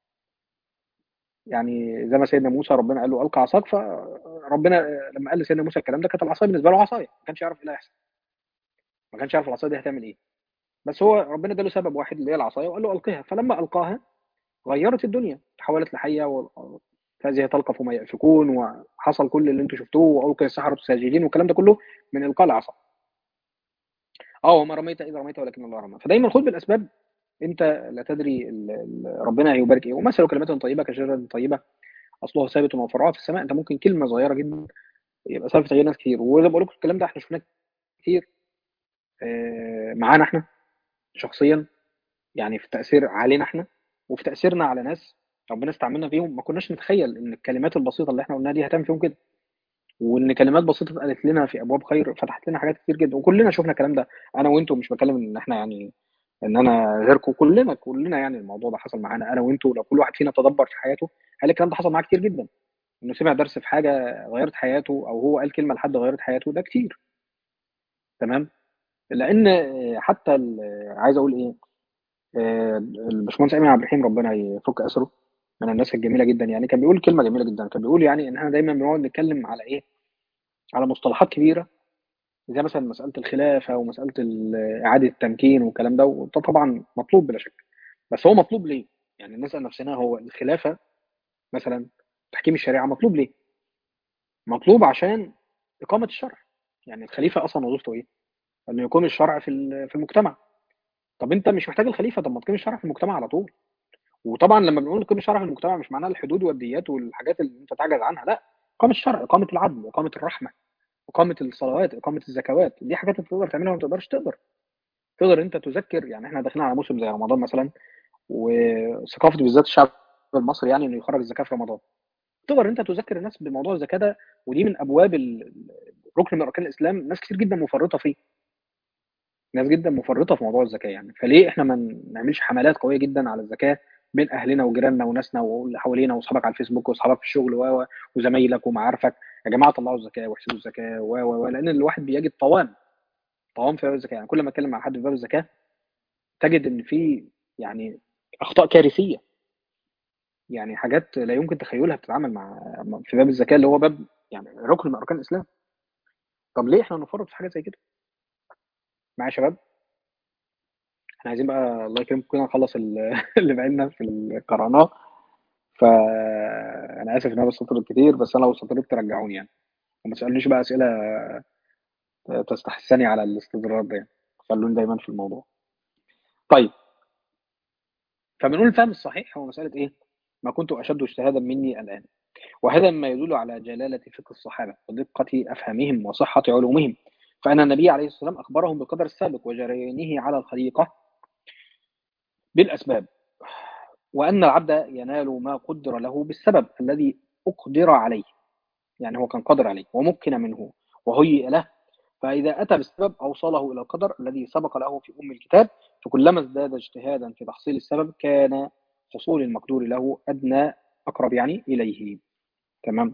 يعني زي ما سيدنا موسى ربنا قال له القى عصاك، فربنا لما قال لسيدنا موسى الكلام ده كانت العصايه بالنسبه له عصايه، ما كانش يعرف ايه اللي هيحصل، ما كانش يعرف العصايه دي هتعمل ايه. بس هو ربنا اداله سبب واحد اللي هي العصايه، وقال له القيها. فلما القاها غيرت الدنيا، تحولت لحيه فهذه تلقف ما يأفكون، وحصل كل اللي انتم شفتوه، والقي السحرة ساجدين، والكلام ده كله من القاء العصا. اه وما رميت اذا رميت ولكن الله رمى. فدايما خد بالاسباب، انت لا تدري ربنا هيبارك ايه. ومثل كلمات طيبه كشجره طيبه اصلها ثابت وفرعها في السماء. انت ممكن كلمه صغيره جدا يبقى سبب في تغيير ناس كتير. وزي ما بقول لكم الكلام ده احنا شفناه كتير معانا احنا شخصيا، يعني في تاثير علينا احنا، وفي تاثيرنا على ناس ربنا استعملنا فيهم. ما كناش نتخيل ان الكلمات البسيطه اللي احنا قلناها دي هتعمل فيهم كده، وان كلمات بسيطه اتقالت لنا في ابواب خير فتحت لنا حاجات كتير جدا. وكلنا شفنا الكلام ده، انا وانتم. مش بتكلم ان احنا يعني ان انا غيركم، كلنا يعني الموضوع ده حصل معانا انا وانتم. لو كل واحد فينا تدبر في حياته هل الكلام ده حصل معاه كتير جدا، انه سمع درس في حاجه غيرت حياته، او هو قال كلمه لحد غيرت حياته، ده كتير. تمام. لان حتى عايز اقول ايه، الباشمهندس ايمن عبد الرحيم ربنا يفك اسره، من الناس الجميله جدا يعني، كان بيقول كلمه جميله جدا. كان بيقول يعني ان احنا دايما بنقعد نتكلم على ايه، على مصطلحات كبيره زي مثلا مساله الخلافه ومساله اعاده التمكين والكلام ده، وده طبعا مطلوب بلا شك. بس هو مطلوب ليه؟ يعني نسال نفسنا، هو الخلافه مثلا، تحكيم الشريعه مطلوب ليه؟ مطلوب عشان اقامه الشرع. يعني الخليفه اصلا وظيفته ايه؟ انه يقيم الشرع في المجتمع. طب انت مش محتاج الخليفه، طب ما تقيم الشرع في المجتمع على طول. وطبعا لما بنقول نقيم الشرع في المجتمع مش معناها الحدود والديات والحاجات اللي انت تعجز عنها، لا. اقامه الشرع، اقامه العدل، اقامه الرحمه، اقامه الصلوات، اقامه الزكوات، دي حاجات انت تقدر تعملها وما تقدرش. تقدر انت تذكر. يعني احنا داخلين على موسم زي رمضان مثلا، وثقافه بالذات الشعب المصري يعني انه يخرج الزكاه في رمضان. تقدر انت تذكر الناس بموضوع الزكاه ده، ودي من ابواب ركن من اركان الاسلام. ناس كتير جدا مفرطه فيه، ناس جدا مفرطه في موضوع الزكاه. يعني فليه احنا ما نعملش حملات قويه جدا على الزكاه بين اهلنا وجيراننا وناسنا واللي حوالينا واصحابك على الفيسبوك واصحابك في الشغل وزمايلك ومعارفك. يا جماعه طلعوا الزكاه واحسبوا الزكاه لان الواحد بيجد طوام في باب الزكاه. يعني كل ما اتكلم مع حد في باب الزكاه تجد ان في يعني اخطاء كارثيه. يعني حاجات لا يمكن تخيلها بتتعامل في باب الزكاه اللي هو باب يعني ركن من اركان الاسلام. طب ليه احنا نفرط في حاجه زي كده؟ معايا يا شباب؟ احنا عايزين بقى الله يكرمكم كده نخلص اللي بقينا في القرآن. فانا اسف ان انا بسطرت كتير، بس انا لو سطرت ترجعوني يعني. وما تسالنيش بقى اسئله تستحثني على الاستظراف ده يعني. خلوني دايما في الموضوع. طيب، فبنقول الفهم الصحيح هو مساله ايه؟ ما كنت اشد اجتهادا مني الان. وهذا مما يدل على جلاله فقه الصحابه ودقه افهامهم وصحه علومهم. فان النبي عليه الصلاه والسلام اخبرهم بالقدر السابق وجريانه على الخليقه بالاسباب، وان العبد ينال ما قدر له بالسبب الذي اقدر عليه. يعني هو كان قادر عليه ومكن منه وهيئ له. فإذا أتى بالسبب أوصله إلى القدر الذي سبق له في أم الكتاب. فكلما ازداد اجتهادا في تحصيل السبب كان حصول المقدور له أدنى، أقرب يعني إليه. تمام.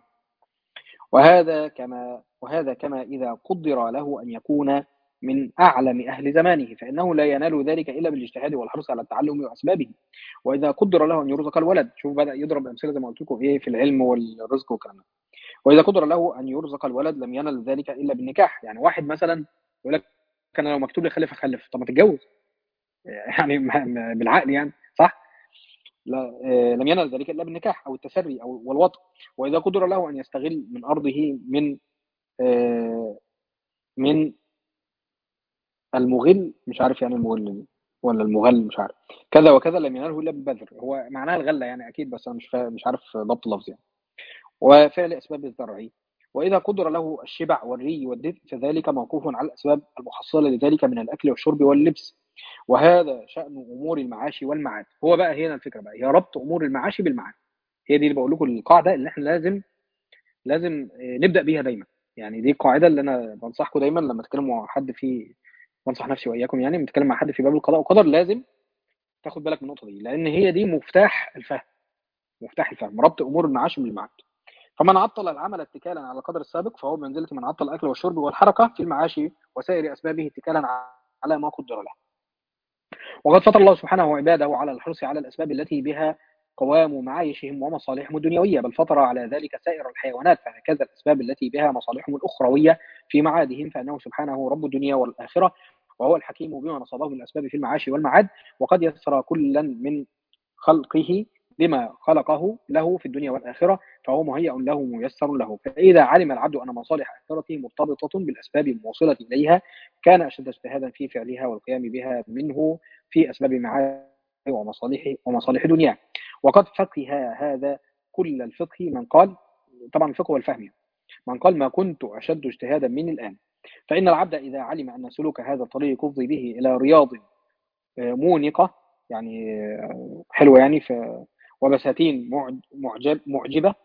وهذا كما إذا قدر له أن يكون من أعلم أهل زمانه فإنه لا ينال ذلك إلا بالاجتهاد والحرص على التعلم وأسبابه. وإذا قدر له أن يرزق الولد، شوف بدأ يضرب أمثلة زي ما قلت لكم إيه في العلم والرزق والكلام ده. وإذا قدر له أن يرزق الولد لم ينل ذلك إلا بالنكاح. يعني واحد مثلا يقول لك أنا لو مكتوب لي خلف أخلف، طب ما تتجوز. يعني بالعقل يعني، صح؟ لا، لم ينل ذلك إلا بالنكاح أو التسري أو والوطء. وإذا قدر له أن يستغل من أرضه آه، من المغل، مش عارف يعني المغل ولا المغل، مش عارف. كذا وكذا لم يناله إلا بالبذر، هو معناها الغلة يعني أكيد، بس أنا مش عارف ضبط اللفظ يعني. وفعل أسباب الزرع. وإذا قدر له الشبع والري والدفء فذلك موقوف على الأسباب المحصلة لذلك من الأكل والشرب واللبس. وهذا شأن أمور المعاش والمعاد. هو بقى هنا الفكرة بقى، هي ربط أمور المعاش بالمعاد. هي دي اللي بقول لكم القاعدة اللي احنا لازم نبدأ بيها دايما. يعني دي القاعدة اللي أنا بنصحكم دايما لما تتكلموا مع حد في، بنصح نفسي وإياكم يعني، لما تتكلم مع حد في باب القضاء والقدر لازم تاخد بالك من النقطة دي، لأن هي دي مفتاح الفهم. مفتاح الفهم ربط أمور المعاش بالمعاد. فمن عطل العمل اتكالا على القدر السابق فهو بمنزلة من عطل الأكل والشرب والحركة في المعاش وسائر أسبابه اتكالا على ما قدر له. وقد فطر الله سبحانه عباده على الحرص على الأسباب التي بها قوام معايشهم ومصالحهم الدنيوية، بل فطر على ذلك سائر الحيوانات. فهكذا الأسباب التي بها مصالحهم الأخروية في معادهم، فإنه سبحانه رب الدنيا والآخرة، وهو الحكيم بما نصبه من الأسباب في المعاش والمعاد. وقد يسر كلا من خلقه بما خلقه له في الدنيا والآخرة، فهو مهيأ له ميسر له. فإذا علم العبد أن مصالح آخرته مرتبطة بالأسباب الموصلة إليها كان أشد اجتهادا في فعلها والقيام بها منه في أسباب معاد ومصالح دنياه. وقد فقه هذا كل الفقه من قال، طبعا الفقه والفهم يعني، من قال ما كنت أشد اجتهادا من الآن. فإن العبد إذا علم أن سلوك هذا الطريق يفضي به إلى رياض مونقة، يعني حلوة يعني، وبساتين معجبة،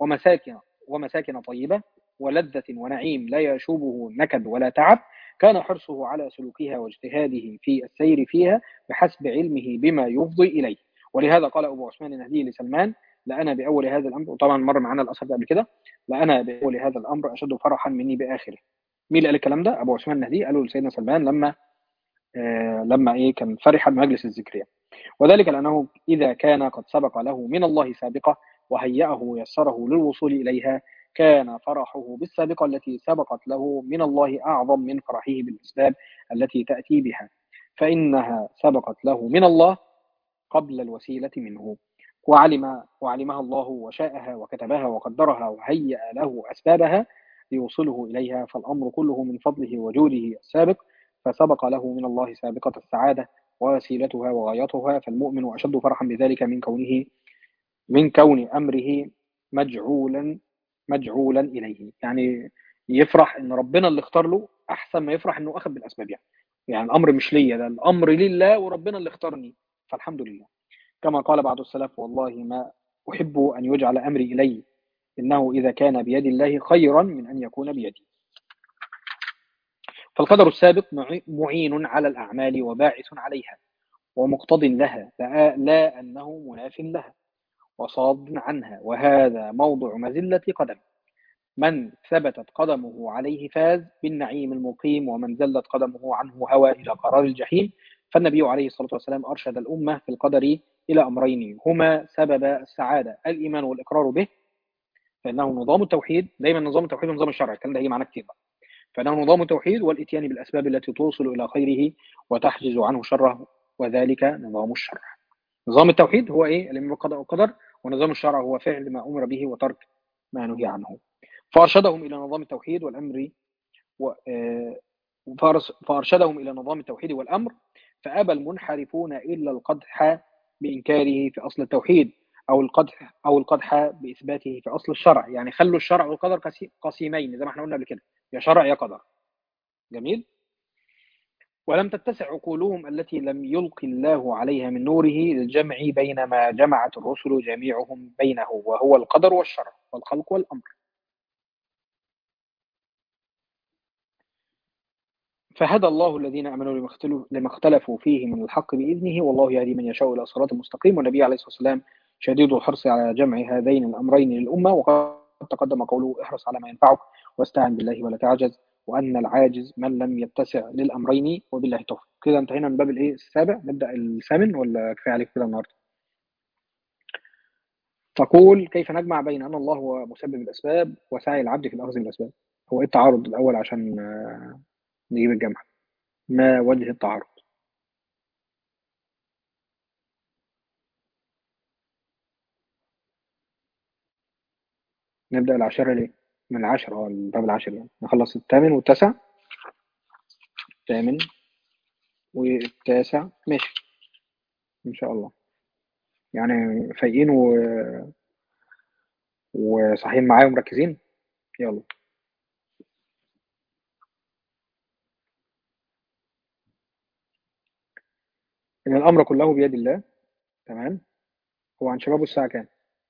ومساكن طيبة، ولذة ونعيم لا يشوبه نكد ولا تعب، كان حرصه على سلوكها واجتهاده في السير فيها بحسب علمه بما يفضي إليه. ولهذا قال أبو عثمان النهدي لسلمان: لأنا بأول هذا الأمر، وطبعا مر معنا الأثر ده قبل كده، لأنا بأول هذا الأمر أشد فرحا مني بآخره. مين اللي قال الكلام ده؟ أبو عثمان النهدي قاله لسيدنا سلمان لما ايه كان فرح بمجلس الذكر يعني. وذلك لانه اذا كان قد سبق له من الله سابقه وهيأه ويسره للوصول اليها كان فرحه بالسابقة التي سبقت له من الله أعظم من فرحه بالأسباب التي تأتي بها، فإنها سبقت له من الله قبل الوسيلة منه، وعلمها الله وشاءها وكتبها وقدرها وهيأ له أسبابها ليوصله إليها، فالأمر كله من فضله وجوده السابق، فسبق له من الله سابقة السعادة ووسيلتها وغايتها، فالمؤمن أشد فرحا بذلك من كون أمره مجعولا إليه. يعني يفرح إن ربنا اللي اختار له أحسن ما يفرح إنه أخذ بالأسباب. يعني الأمر مش ليا، ده الأمر لله وربنا اللي اختارني، فالحمد لله. كما قال بعض السلف: والله ما أحب أن يجعل أمري إلي، إنه إذا كان بيد الله خيرا من أن يكون بيدي. فالقدر السابق معين على الأعمال وباعث عليها ومقتض لها، لا أنه مناف لها وصاد عنها، وهذا موضع مزلة قدم. من ثبتت قدمه عليه فاز بالنعيم المقيم، ومن زلت قدمه عنه هوى إلى قرار الجحيم. فالنبي عليه الصلاة والسلام أرشد الأمة في القدر إلى أمرين هما سبب السعادة: الإيمان والإقرار به، فإنه نظام التوحيد. دايما نظام التوحيد ونظام الشرع، الكلام ده هيجي معانا كتير بقى. فإنه نظام التوحيد والإتيان بالأسباب التي توصل إلى خيره وتحجز عنه شره، وذلك نظام الشرع. نظام التوحيد هو إيه؟ الإيمان بالقضاء والقدر، ونظام الشرع هو فعل ما أمر به وترك ما نهي عنه. فأرشدهم إلى نظام التوحيد والأمر فأرشدهم إلى نظام التوحيد والأمر، فأبى المنحرفون إلا القدح بإنكاره في أصل التوحيد، أو القدح بإثباته في أصل الشرع. يعني خلوا الشرع والقدر قسيمين زي ما احنا قلنا قبل كده، يا شرع يا قدر. جميل. ولم تتسع عقولهم التي لم يلق الله عليها من نوره للجمع بين ما جمعت الرسل جميعهم بينه، وهو القدر والشرع والخلق والأمر. فهدى الله الذين امنوا لما اختلفوا فيه من الحق باذنه، والله يهدي من يشاء الى صراط مستقيم. والنبي عليه الصلاه والسلام شديد الحرص على جمع هذين الامرين للامه، وقد تقدم قوله: احرص على ما ينفعك واستعن بالله ولا تعجز، وان العاجز من لم يتسع للامرين، وبالله التوفيق. كده انتهينا من باب الايه السابع، نبدا الثامن ولا كفايه عليك كده النهارده؟ تقول: كيف نجمع بين ان الله هو مسبب الاسباب وسعي العبد في الاخذ بالاسباب؟ هو ايه التعارض الاول عشان نجيب الجمع؟ ما وجه التعارض؟ نبدأ العشرة ليه؟ من العاشر، الباب العاشر، يعني نخلص الثامن والتاسع. الثامن والتاسع ماشي إن شاء الله. يعني فايقين وصاحيين معايا ومركزين. يلا. إن الأمر كله بيد الله. تمام. هو عن شبابه الساعة كام؟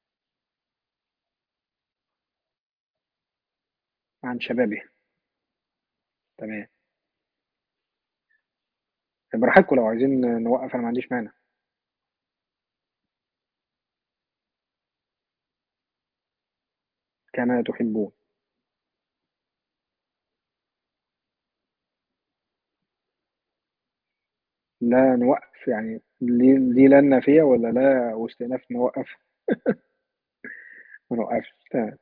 عن شبابه. تمام. براحتكم لو عايزين نوقف، أنا ما عنديش مانع. كما تحبون. لا نوقف يعني، دي لا نافية ولا لا واستئناف نوقف؟ ما نوقفش. تمام.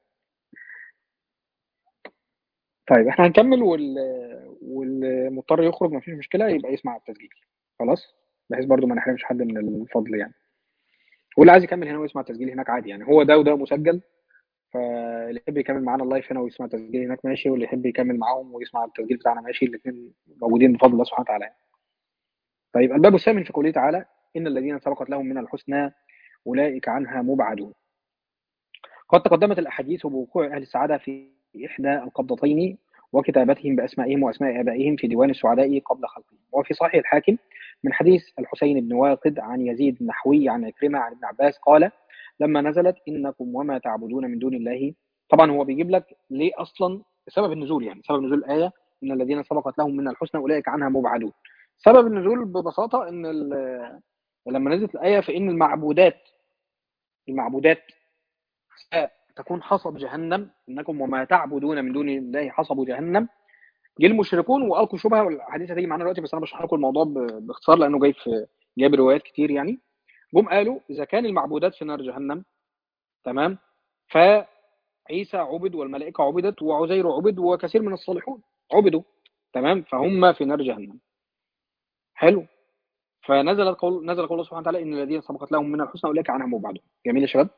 طيب احنا هنكمل، والمضطر يخرج مفيش مشكلة، يبقى يسمع التسجيل. خلاص. بحيث برضو ما نحرمش حد من الفضل يعني. واللي عايز يكمل هنا ويسمع التسجيل هناك عادي، يعني هو ده وده مسجل. فاللي يحب يكمل معانا اللايف هنا ويسمع التسجيل هناك ماشي، واللي يحب يكمل معاهم ويسمع التسجيل بتاعنا ماشي، الاثنين موجودين بفضل الله سبحانه وتعالى يعني. طيب الباب الثامن في قوله تعالى: إن الذين سبقت لهم من الحسنى أولئك عنها مبعدون. قد تقدمت الأحاديث بوقوع أهل السعادة في إحدى القبضتين، وكتابتهم بأسمائهم وأسماء آبائهم في ديوان السعداء قبل خلقهم. وفي صحيح الحاكم من حديث الحسين بن واقد عن يزيد النحوي عن عكرمة عن ابن عباس قال: لما نزلت إنكم وما تعبدون من دون الله. طبعا هو بيجيب لك ليه أصلا سبب النزول، يعني سبب نزول الآية إن الذين سبقت لهم من الحسنى أولئك عنها مبعدون. سبب النزول ببساطة إن لما نزلت الآية فإن المعبودات تكون حصب جهنم، انكم وما تعبدون من دون الله حصب جهنم. جه المشركون والقوا شبهه، والحديث هتيجي معانا دلوقتي، بس انا بشرح لكم الموضوع باختصار لانه جايب روايات كتير يعني. جم قالوا اذا كان المعبودات في نار جهنم، تمام، عيسى عبد والملائكة عبدت وعزير عبد وكثير من الصالحون عبدوا. تمام، فهم في نار جهنم. حلو. نزل قول الله سبحانه وتعالى إن الذين سبقت لهم من الحسنى أولئك عنها مبعدون. جميل يا شباب.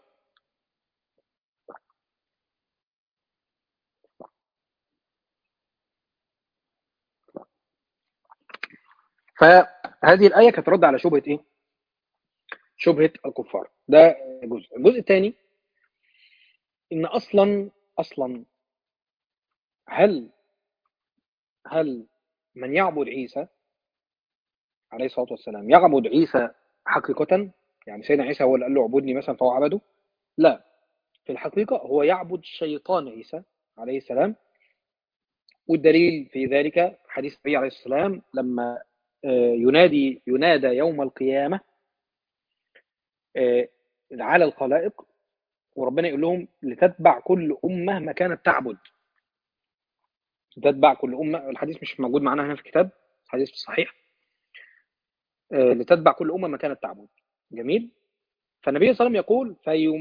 فهذه الآية كانت رد على شبهة إيه؟ شبهة الكفار. ده جزء. الجزء الثاني إن أصلا هل هل من يعبد عيسى عليه الصلاة والسلام يعبد عيسى حقيقة؟ يعني سيدنا عيسى هو اللي قال له اعبدني مثلا فهو عبده؟ لا، في الحقيقة هو يعبد شيطان عيسى عليه السلام. والدليل في ذلك حديث النبي عليه السلام لما ينادى يوم القيامة على الخلائق، وربنا يقول لهم لتتبع كل أمة ما كانت تعبد. لتتبع كل أمة، الحديث مش موجود معنا هنا في الكتاب، الحديث صحيح. لتتبع كل أمة ما كانت تعبد. جميل. فالنبي صلى الله عليه وسلم يقول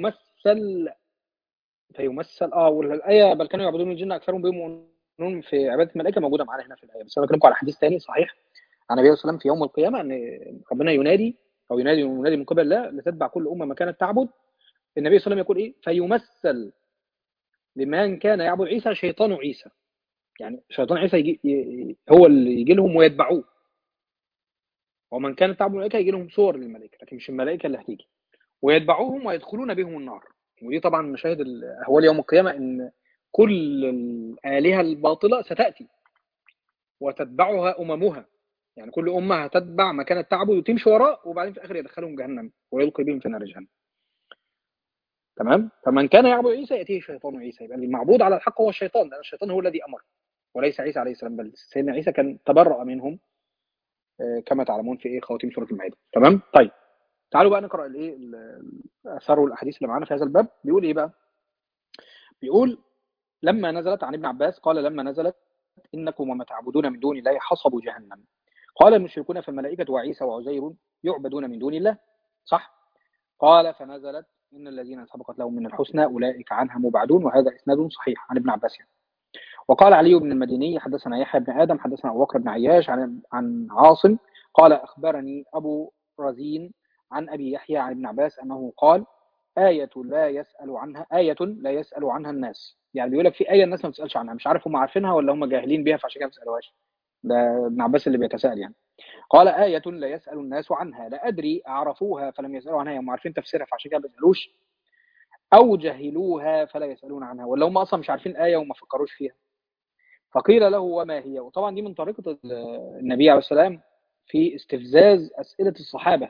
فيمثل والآية بل كانوا يعبدون الجن أكثرهم بهم مؤمنون في عبادة الملائكة موجودة معانا هنا في الآية، بس أنا بكلمكم على حديث ثاني صحيح عن النبي صلى الله عليه وسلم في يوم القيامة أن ربنا ينادي أو ينادي من قبل الله لتتبع كل أمة ما كانت تعبد. النبي صلى الله عليه وسلم يقول إيه؟ فيمثل لمن كان يعبد عيسى شيطان عيسى. يعني شيطان عيسى هو اللي يجي لهم ويتبعوه، ومن كانت تعبد الملائكة يجي لهم صور للملائكة لكن مش الملائكة اللي هتيجي، ويتبعوهم ويدخلون بهم النار. ودي طبعا مشاهد أهوال يوم القيامة، إن كل الآلهة الباطلة ستأتي وتتبعها أممها. يعني كل أمة هتتبع ما كانت تعبد وتمشي وراء، وبعدين في الآخر يدخلهم جهنم ويلقي بهم في نار جهنم. تمام. فمن كان يعبد عيسى يأتيه شيطان عيسى. يبقى المعبود على الحق هو الشيطان، لأن الشيطان هو الذي أمر وليس عيسى عليه السلام، بل سيدنا عيسى كان تبرأ منهم كما تعلمون في خواتيم سورة المائدة. تمام. طيب تعالوا بقى نقرأ الآثار والأحاديث اللي معانا في هذا الباب. بيقول إيه بقى؟ بيقول لما نزلت عن ابن عباس قال لما نزلت إنكم وما تعبدون من دون الله حصب جهنم. قال المشركون فالملائكة وعيسى وعزير يعبدون من دون الله. صح. قال فنزلت إن الذين سبقت لهم من الحسنى أولئك عنها مبعدون. وهذا إسناد صحيح عن ابن عباس يعني. وقال علي بن المديني حدثنا يحيى بن آدم حدثنا أبو بكر بن عياش عن عاصم قال أخبرني أبو رزين عن أبي يحيى عن ابن عباس أنه قال آية لا يسأل عنها الناس. يعني بيقول لك في آية الناس ما بتسألش عنها، مش عارف هم عارفينها ولا هم جاهلين بيها فعشان كده ما بيسألوهاش. ده ابن عباس اللي بيتساءل يعني. قال آية لا يسأل الناس عنها لا أدري أعرفوها فلم يسألوا عنها، هم عارفين تفسيرها فعشان كده ما بيسألوش، أو جهلوها فلا يسألون عنها، ولا هم أصلا مش عارفين آية وما فكروش فيها. فقيل له وما هي. وطبعا دي من طريقة النبي عليه السلام في استفزاز أسئلة الصحابة.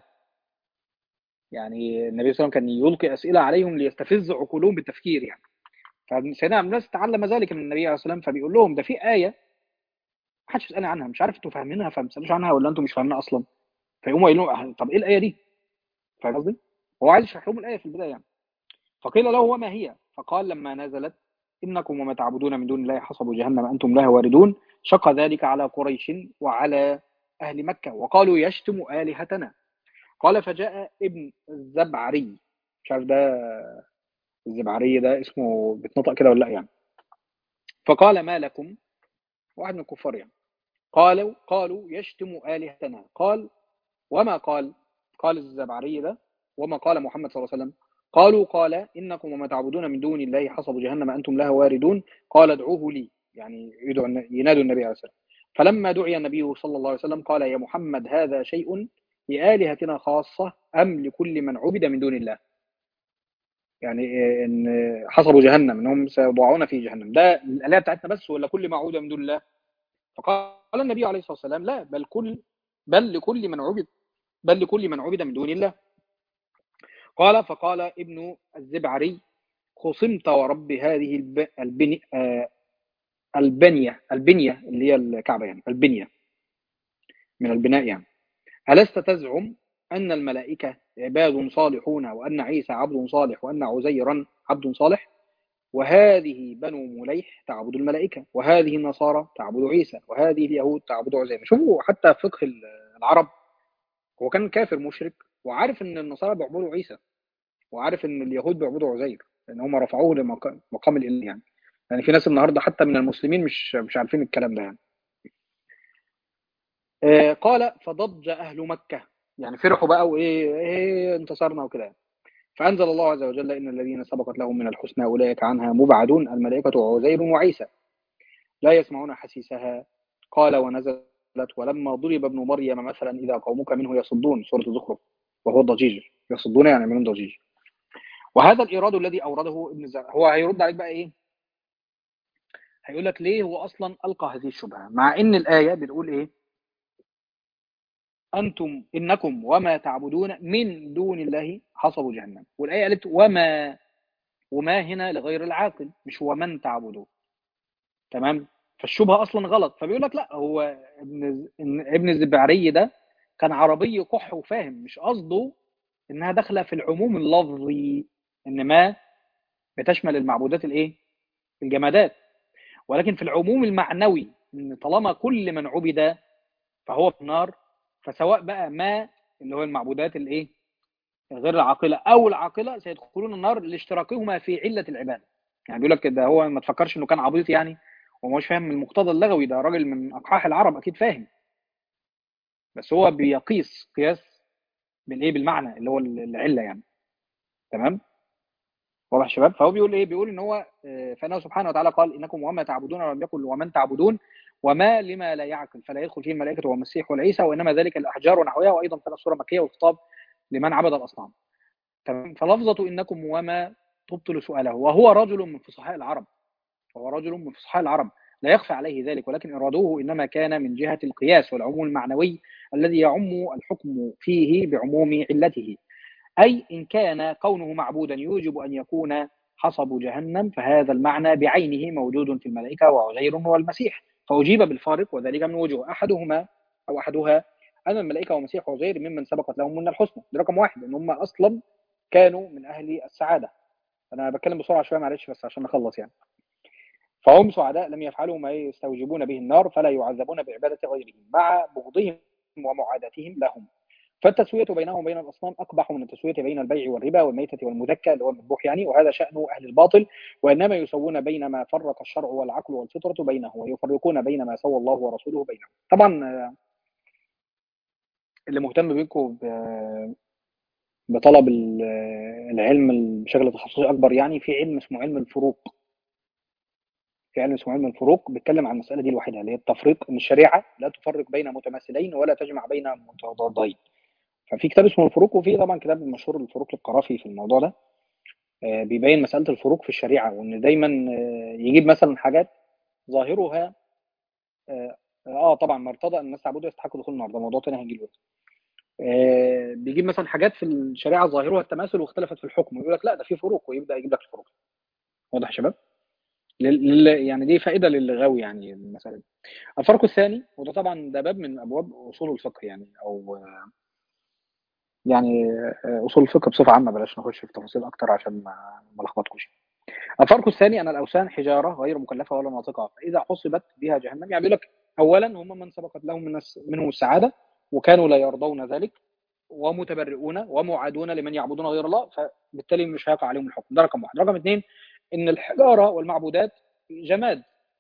يعني النبي صلى الله عليه وسلم كان يلقي أسئلة عليهم ليستفز عقولهم بالتفكير يعني. فسيدنا عبد الناس تعلم ذلك من النبي عليه السلام، فبيقول لهم ده في آية ما حدش يسألني عنها، مش عارف انتوا فاهمينها فما تسألوش عنها ولا انتوا مش فاهمينها أصلا. فيقوموا يقولوا طب إيه الآية دي؟ فاهم قصدي؟ هو عايز يشرح لهم الآية في البداية يعني. فقيل له وما هي. فقال لما نزلت إنكم وما تعبدون من دون الله حصب جهنم أنتم لها واردون شق ذلك على قريش وعلى أهل مكة وقالوا يشتم آلهتنا. قال فجاء ابن الزبعري، مش عارف ده الزبعري ده اسمه بيتنطق كده ولا لا يعني. فقال ما لكم، واحد من الكفار يعني. قالوا يشتم آلهتنا. قال وما قال. قال الزبعري ده وما قال محمد صلى الله عليه وسلم. قال إنكم وما تعبدون من دون الله حصب جهنم أنتم لها واردون. قال ادعوه لي، يعني ينادوا النبي عليه السلام. فلما دعي النبي صلى الله عليه وسلم قال يا محمد هذا شيء لآلهتنا خاصة أم لكل من عبد من دون الله؟ يعني إن حصبوا جهنم إنهم سيضعون في جهنم ده الآلهة بتاعتنا بس ولا كل ما عبد من دون الله؟ فقال النبي عليه الصلاة والسلام لا، بل لكل من عبد من دون الله. فقال ابن الزبعري خصمت ورب هذه البنية اللي هي الكعبة يعني، البنية من البناء يعني. ألست تزعم أن الملائكة عباد صالحون وأن عيسى عبد صالح وأن عزيرا عبد صالح؟ وهذه بنو مليح تعبد الملائكة، وهذه النصارى تعبد عيسى، وهذه اليهود تعبد عزير. شوفوا حتى فقه العرب، هو كان كافر مشرك وعارف ان النصارى بيعبدوا عيسى وعارف ان اليهود بيعبدوا عزير، لان هم رفعوه لمقام الإله يعني في ناس النهارده حتى من المسلمين مش عارفين الكلام ده يعني. قال فضج أهل مكة، يعني فرحوا بقى وإيه انتصرنا وكده يعني. فأنزل الله عز وجل إن الذين سبقت لهم من الحسنى أولئك عنها مبعدون الملائكة وعزير وعيسى لا يسمعون حسيسها. قال ونزلت ولما ضرب ابن مريم مثلا إذا قومك منه يصدون، سورة الزخرف، وهو الضجيج، يصدون يعني من ضجيج. وهذا الإيراد الذي أورده ابن زرع هو هيرد عليك بقى إيه؟ هيقول لك ليه هو أصلا ألقى هذه الشبهة مع إن الآية بتقول إيه؟ أنتم إنكم وما تعبدون من دون الله حصب جهنم، والآية قالت وما هنا لغير العاقل مش ومن تعبدون. تمام. فالشبهة أصلا غلط. فبيقول لك لا، هو ابن الزبعري ده كان عربي قح وفاهم، مش قصده إنها داخلة في العموم اللفظي إن ما بتشمل المعبودات الإيه؟ الجمادات، ولكن في العموم المعنوي إن طالما كل من عبد فهو في النار، فسواء بقى ما اللي هو المعبودات الإيه؟ غير العاقلة أو العاقلة سيدخلون النار لاشتراكهما في علة العبادة. يعني بيقول لك ده هو ما تفكرش إنه كان عبيط يعني وما هوش فاهم المقتضى اللغوي، ده راجل من أقحاح العرب أكيد فاهم، بس هو بيقيس قياس بالإيه؟ بالمعنى اللي هو العلة يعني. تمام. واضح يا شباب؟ فهو بيقول إيه؟ بيقول إن هو فإنه سبحانه وتعالى قال إنكم وما تعبدون، ولم يقل ومن تعبدون وما لما لا يعقل فلا يدخل فيه الملائكة والمسيح والعيسى وإنما ذلك الأحجار ونحوها، وأيضا في السورة مكية والخطاب لمن عبد الأصنام. تمام. فلفظة إنكم وما تبطل سؤاله، وهو رجل من فصحاء العرب، وهو رجل من فصحاء العرب لا يخفى عليه ذلك، ولكن إرادوه إنما كان من جهة القياس والعموم المعنوي الذي يعم الحكم فيه بعموم علته، أي إن كان كونه معبودا يوجب أن يكون حصب جهنم فهذا المعنى بعينه موجود في الملائكة وعزير والمسيح، فأجيب بالفارق وذلك من وجوه أحدها أن الملائكة والمسيح وعزير ممن سبقت لهم من الحسنى. ده رقم واحد، إن هم أصلا كانوا من أهل السعادة. أنا بتكلم بسرعة شوية معلش بس عشان نخلص يعني. فهم سعداء لم يفعلوا ما يستوجبون به النار فلا يعذبون بعبادة غيرهم مع بغضهم ومعاداتهم لهم. فالتسوية بينهم وبين الأصنام أقبح من التسوية بين البيع والربا والميتة والمذكى اللي هو المذبوح يعني، وهذا شأن أهل الباطل، وإنما يسوون بين ما فرق الشرع والعقل والفطرة بينه، ويفرقون بين ما سوى الله ورسوله بينه. طبعا اللي مهتم بيكم بطلب العلم بشكل تخصصي أكبر يعني، في علم اسمه علم الفروق. في علم اسمه علم الفروق بيتكلم عن المسألة دي لوحدها، اللي هي التفريق، إن الشريعة لا تفرق بين متماثلين ولا تجمع بين متضادين. ففي كتاب اسمه الفروق، وفي طبعا كتاب مشهور الفروق للقرافي في الموضوع ده، بيبين مسألة الفروق في الشريعة، وإن دايما يجيب مثلا حاجات ظاهرها طبعا ما ارتضى أن الناس تعبده يستحق دخول النار، ده موضوع تاني هنجي له. بيجيب مثلا حاجات في الشريعة ظاهرها التماثل واختلفت في الحكم، ويقول لك لا ده في فروق، ويبدأ يجيب لك الفروق. واضح يا شباب؟ يعني دي فائدة للي غاوي يعني المسألة دي. الفرق الثاني، وده طبعا ده باب من أبواب أصول الفقه يعني، أو يعني أصول الفقه بصفة عامة، بلاش نخش في تفاصيل أكتر عشان ما لخبطكوش. الفرق الثاني أن الأوثان حجارة غير مكلفة ولا ناطقة، فإذا حصبت بها جهنم، يعني بيقول لك أولا هم من سبقت لهم منهم السعادة وكانوا لا يرضون ذلك ومتبرئون ومعادون لمن يعبدون غير الله، فبالتالي مش هيقع عليهم الحكم. ده رقم واحد. رقم اثنين، إن الحجارة والمعبودات جماد،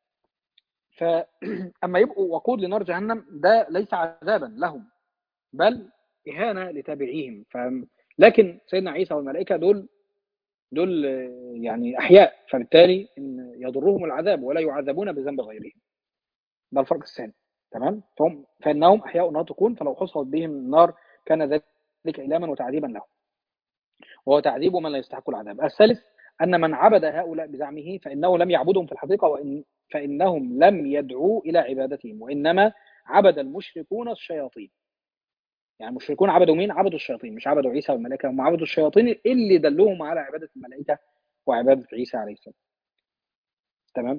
فأما يبقوا وقود لنار جهنم ده ليس عذابا لهم بل إهانة لتابعيهم. لكن سيدنا عيسى والملائكة دول يعني أحياء، فبالتالي إن يضرهم العذاب ولا يعذبون بذنب غيرهم. ده الفرق الثاني. تمام. فإنهم أحياء ناطقون، فلو حصلت بهم النار كان ذلك إلاما وتعذيبا لهم، وهو تعذيب من لا يستحق العذاب. الثالث، أن من عبد هؤلاء بزعمه فإنه لم يعبدهم في الحقيقة، فإنهم لم يدعوا إلى عبادتهم، وإنما عبد المشركون الشياطين. يعني المشركون عبدوا مين؟ عبدوا الشياطين، مش عبدوا عيسى والملائكة، هم عبدوا الشياطين اللي دلوهم على عبادة الملائكة وعبادة عيسى عليه السلام. تمام.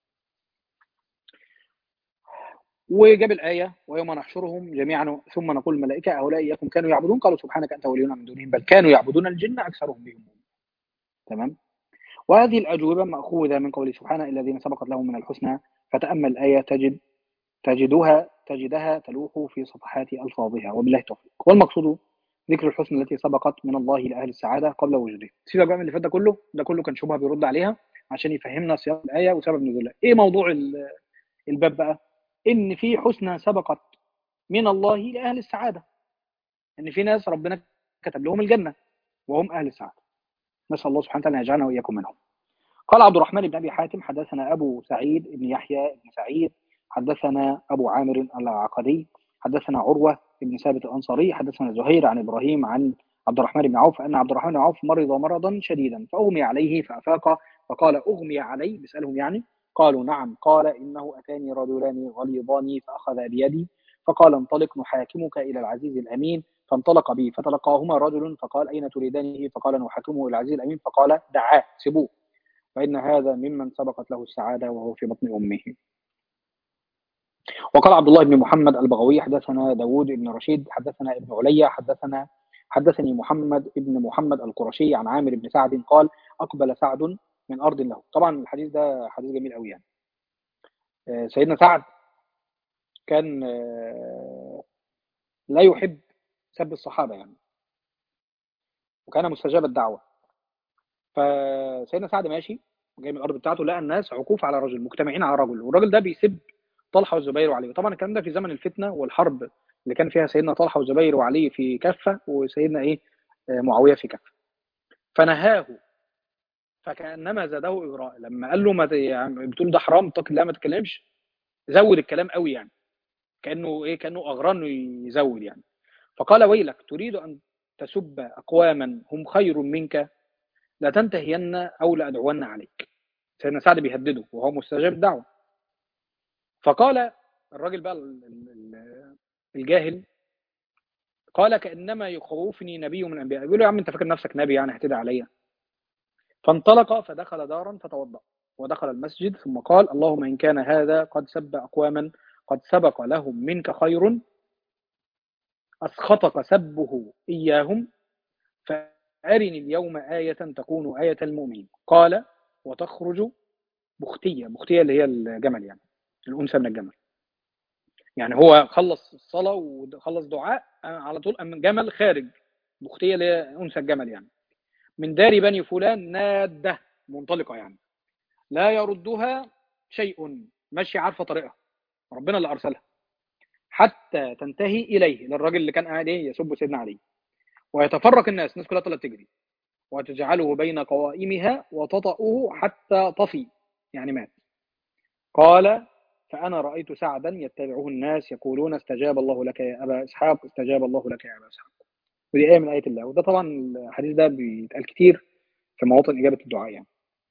وجاب الآية ويوم نحشرهم جميعا ثم نقول الملائكة هؤلاء إياكم كانوا يعبدون قالوا سبحانك أنت ولينا من دونهم بل كانوا يعبدون الجن أكثرهم بهم. تمام. وهذه الأجوبة مأخوذة من قوله سبحانه الذين سبقت لهم من الحسنى، فتأمل الآية تجدها تلوح في صفحات ألفاظها، وبالله التوفيق. والمقصود ذكر الحسن التي سبقت من الله لأهل السعادة قبل وجوده. سيبك بقى من اللي فات ده كله كان شبهة بيرد عليها عشان يفهمنا سياق الآية وسبب نزولها. إيه موضوع الباب بقى؟ إن في حسنى سبقت من الله لأهل السعادة، إن في ناس ربنا كتب لهم الجنة وهم أهل السعادة. نسأل الله سبحانه وتعالى أن يجعلنا وإياكم منهم. قال عبد الرحمن بن أبي حاتم حدثنا أبو سعيد بن يحيى بن سعيد حدثنا أبو عامر العقدي حدثنا عروة بن ثابت الأنصاري حدثنا زهير عن إبراهيم عن عبد الرحمن بن عوف أن عبد الرحمن بن عوف مرض مرضا شديدا فأغمي عليه فأفاق فقال أغمي علي، بيسألهم يعني. قالوا نعم. قال إنه أتاني رجلان غليظان فأخذ بيدي فقال انطلق نحاكمك إلى العزيز الأمين، فانطلق بي فتلقاهما رجل فقال أين تريدانه؟ فقال نحاكمه إلى العزيز الأمين، فقال دعاه سبوه فإن هذا ممن سبقت له السعادة وهو في بطن أمه. وقال عبد الله بن محمد البغوي حدثنا داود بن رشيد حدثنا ابن علي حدثني محمد بن محمد القرشي عن عامر بن سعد قال أقبل سعد من أرض له. طبعا الحديث ده حديث جميل قوي يعني. سيدنا سعد كان لا يحب سب الصحابة يعني، وكان مستجاب الدعوة. فسيدنا سعد ماشي جاي من الارض بتاعته، لقى الناس عكوف على رجل، مجتمعين على رجل، والراجل ده بيسب طلحه والزبير وعلي. طبعا الكلام ده في زمن الفتنه والحرب اللي كان فيها سيدنا طلحه والزبير وعلي في كفه، وسيدنا معاويه في كفه. فنهاه، فكانما زاده اغراء. لما قال له ما يعني بتقول ده حرام، اتق الله ما تتكلمش، زود الكلام قوي يعني، كانه اغرى انه يزود يعني. فقال ويلك تريد ان تسب اقواما هم خير منك لتنتهين او لادعون عليك. سيدنا سعد بيهدده وهو مستجاب الدعوه. فقال الراجل بقى الجاهل، قال كانما يخوفني نبي من الانبياء، بيقول له يا عم انت فاكر نفسك نبي يعني هتدعي عليا؟ فانطلق فدخل دارا فتوضا ودخل المسجد ثم قال اللهم ان كان هذا قد سب اقواما قد سبق لهم منك خير اسخطك سبه اياهم فارني اليوم ايه تكون ايه المؤمنين. قال وتخرج بختيه اللي هي الجمل يعني، الانثى من الجمل. يعني هو خلص الصلاة وخلص دعاء على طول أم جمل خارج، بختية اللي هي أنثى الجمل يعني، من دار بني فلان نادة منطلقة يعني لا يردها شيء، ماشي عارفة طريقها، ربنا اللي أرسلها، حتى تنتهي إليه، للراجل اللي كان قاعد يسب سيدنا علي، ويتفرق الناس كلها طلعت تجري، وتجعله بين قوائمها وتطأه حتى طفي يعني مات. قال فأنا رأيت سعدا يتبعه الناس يقولون استجاب الله لك يا أبا إسحاق، استجاب الله لك يا أبا إسحاق. ودي آية من آية الله. وده طبعا الحديث ده بيتقال كتير في مواطن إجابة الدعاء يعني.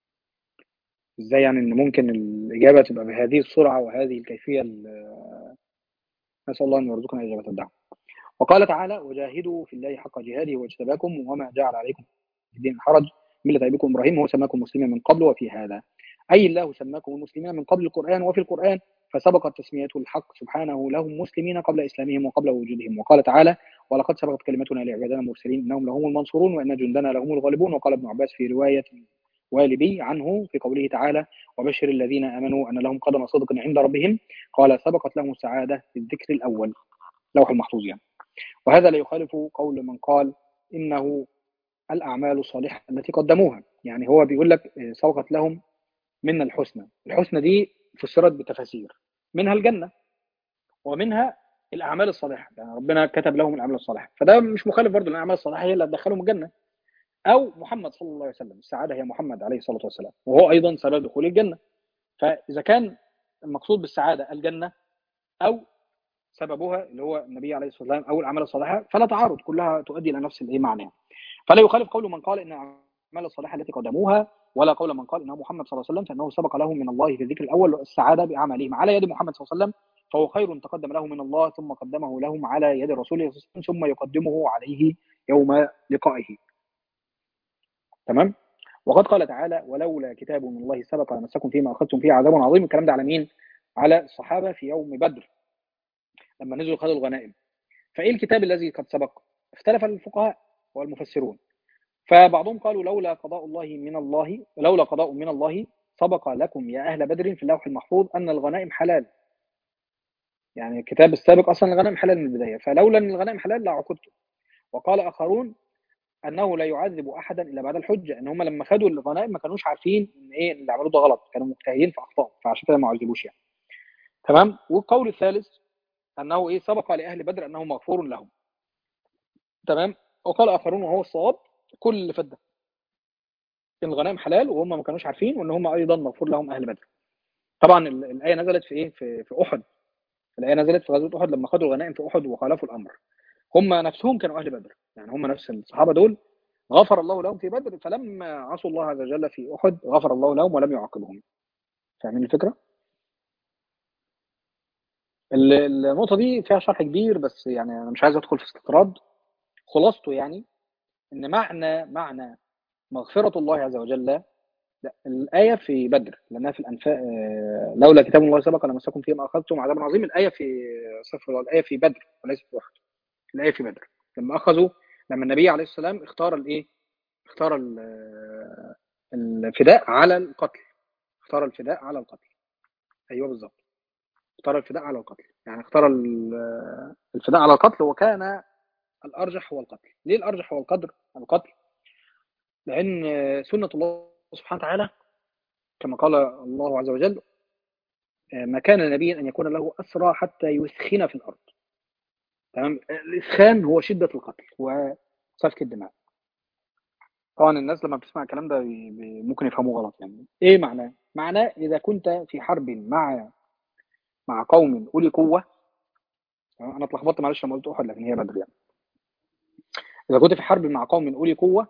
إزاي يعني إن ممكن الإجابة تبقى بهذه السرعة وهذه الكيفية؟ نسأل الله أن يرزقنا إجابة الدعوة. وقال تعالى وجاهدوا في الله حق جهاده واجتباكم وما جعل عليكم في الدين حرج ملة أبيكم إبراهيم هو سماكم مسلمين من قبل وفي هذا، أي الله سماكم المسلمين من قبل القرآن وفي القرآن، فسبقت تسميته الحق سبحانه لهم مسلمين قبل إسلامهم وقبل وجودهم. وقال تعالى ولقد سبقت كلمتنا لعبادنا المرسلين إنهم لهم المنصورون وإن جندنا لهم الغالبون. وقال ابن عباس في رواية والبي عنه في قوله تعالى وبشر الذين آمنوا أن لهم قدم صدق عند ربهم، قال سبقت لهم السعادة في الذكر الأول، لوح المحفوظ يعني. وهذا لا يخالف قول من قال إنه الأعمال الصالحة التي قدموها، يعني هو بيقول لك سبقت لهم من الحسنى. الحسنى دي فسرت بتفاسير، منها الجنة ومنها الأعمال الصالحة، يعني ربنا كتب لهم الأعمال الصالحة، فده مش مخالف برضه، الأعمال الصالحة هي اللي هتدخلهم الجنة. أو محمد صلى الله عليه وسلم، السعادة هي محمد عليه الصلاة والسلام وهو أيضا سبب دخول الجنة. فإذا كان المقصود بالسعادة الجنة أو سببها اللي هو النبي عليه الصلاة والسلام أو الأعمال الصالحة، فلا تعارض، كلها تؤدي إلى نفس معنى. فلا يخالف قول من قال إن الأعمال الصالحة التي قدموها، ولا قول من قال إنه محمد صلى الله عليه وسلم فإنه سبق له من الله في الذكر الأول السعادة بأعمالهم على يد محمد صلى الله عليه وسلم، فهو خير تقدم له من الله ثم قدمه لهم على يد الرسول صلى الله عليه وسلم ثم يقدمه عليه يوم لقائه. تمام. وقد قال تعالى ولولا كتاب من الله سبق لمسكم فيما أخذتم فيه عذاب عظيم. الكلام ده على مين؟ على الصحابة في يوم بدر لما نزلوا خذوا الغنائم. فإيه الكتاب الذي قد سبق؟ اختلف الفقهاء والمفسرون، فبعضهم قالوا لولا قضاء من الله سبق لكم يا أهل بدر في اللوح المحفوظ أن الغنائم حلال، يعني الكتاب السابق أصلا الغنائم حلال من البداية، فلولا أن الغنائم حلال لعقدتم. وقال آخرون أنه لا يعذب أحدا إلا بعد الحجة، إن هم لما خدوا الغنائم ما كانوش عارفين إن إيه اللي عملوه ده غلط، كانوا مجتهدين في أخطاء، فعشان كده ما عذبوش يعني. تمام. والقول الثالث أنه إيه سبق لأهل بدر أنه مغفور لهم. تمام. وقال آخرون وهو الصواب كل اللي فات ده إن الغنائم حلال وهم ما كانوش عارفين، وإن هم أيضا مغفور لهم أهل بدر. طبعا الآية نزلت في إيه في أحد. الآية نزلت في غزوة أحد لما خدوا الغنائم في أحد وخالفوا الأمر. هم نفسهم كانوا أهل بدر، يعني هم نفس الصحابة دول غفر الله لهم في بدر، فلما عصوا الله عز وجل في أحد غفر الله لهم ولم يعاقبهم. فاهمين الفكرة؟ النقطة دي فيها شرح كبير، بس يعني أنا مش عايز أدخل في استطراد. خلاصته يعني إن معنى مغفرة الله عز وجل، لا الآية في بدر لأنها في الأنفال، لولا كتاب الله سبق لمسكم فيما أخذتم عذاب عظيم. الآية في صفر الله، الآية في بدر وليس في أحد. الآية في بدر لما أخذوا، لما النبي عليه السلام اختار الإيه؟ اختار الفداء على القتل. اختار الفداء على القتل. أيوه بالظبط. اختار الفداء على القتل، يعني اختار الفداء على القتل، وكان الأرجح هو القتل. ليه الأرجح هو القتل؟ لأن سنة الله سبحانه وتعالى كما قال الله عز وجل ما كان نبيا أن يكون له أسرى حتى يثخن في الأرض. تمام. الإسخان هو شدة القتل وسفك الدماء. طبعا الناس لما بتسمع الكلام ده ممكن يفهموه غلط. يعني ايه معناه؟ معناه اذا كنت في حرب مع قوم اولي قوه. انا اتلخبطت معلش لما قلت احد لكن هي بدر يعني. اذا كنت في حرب مع قوم اولي قوه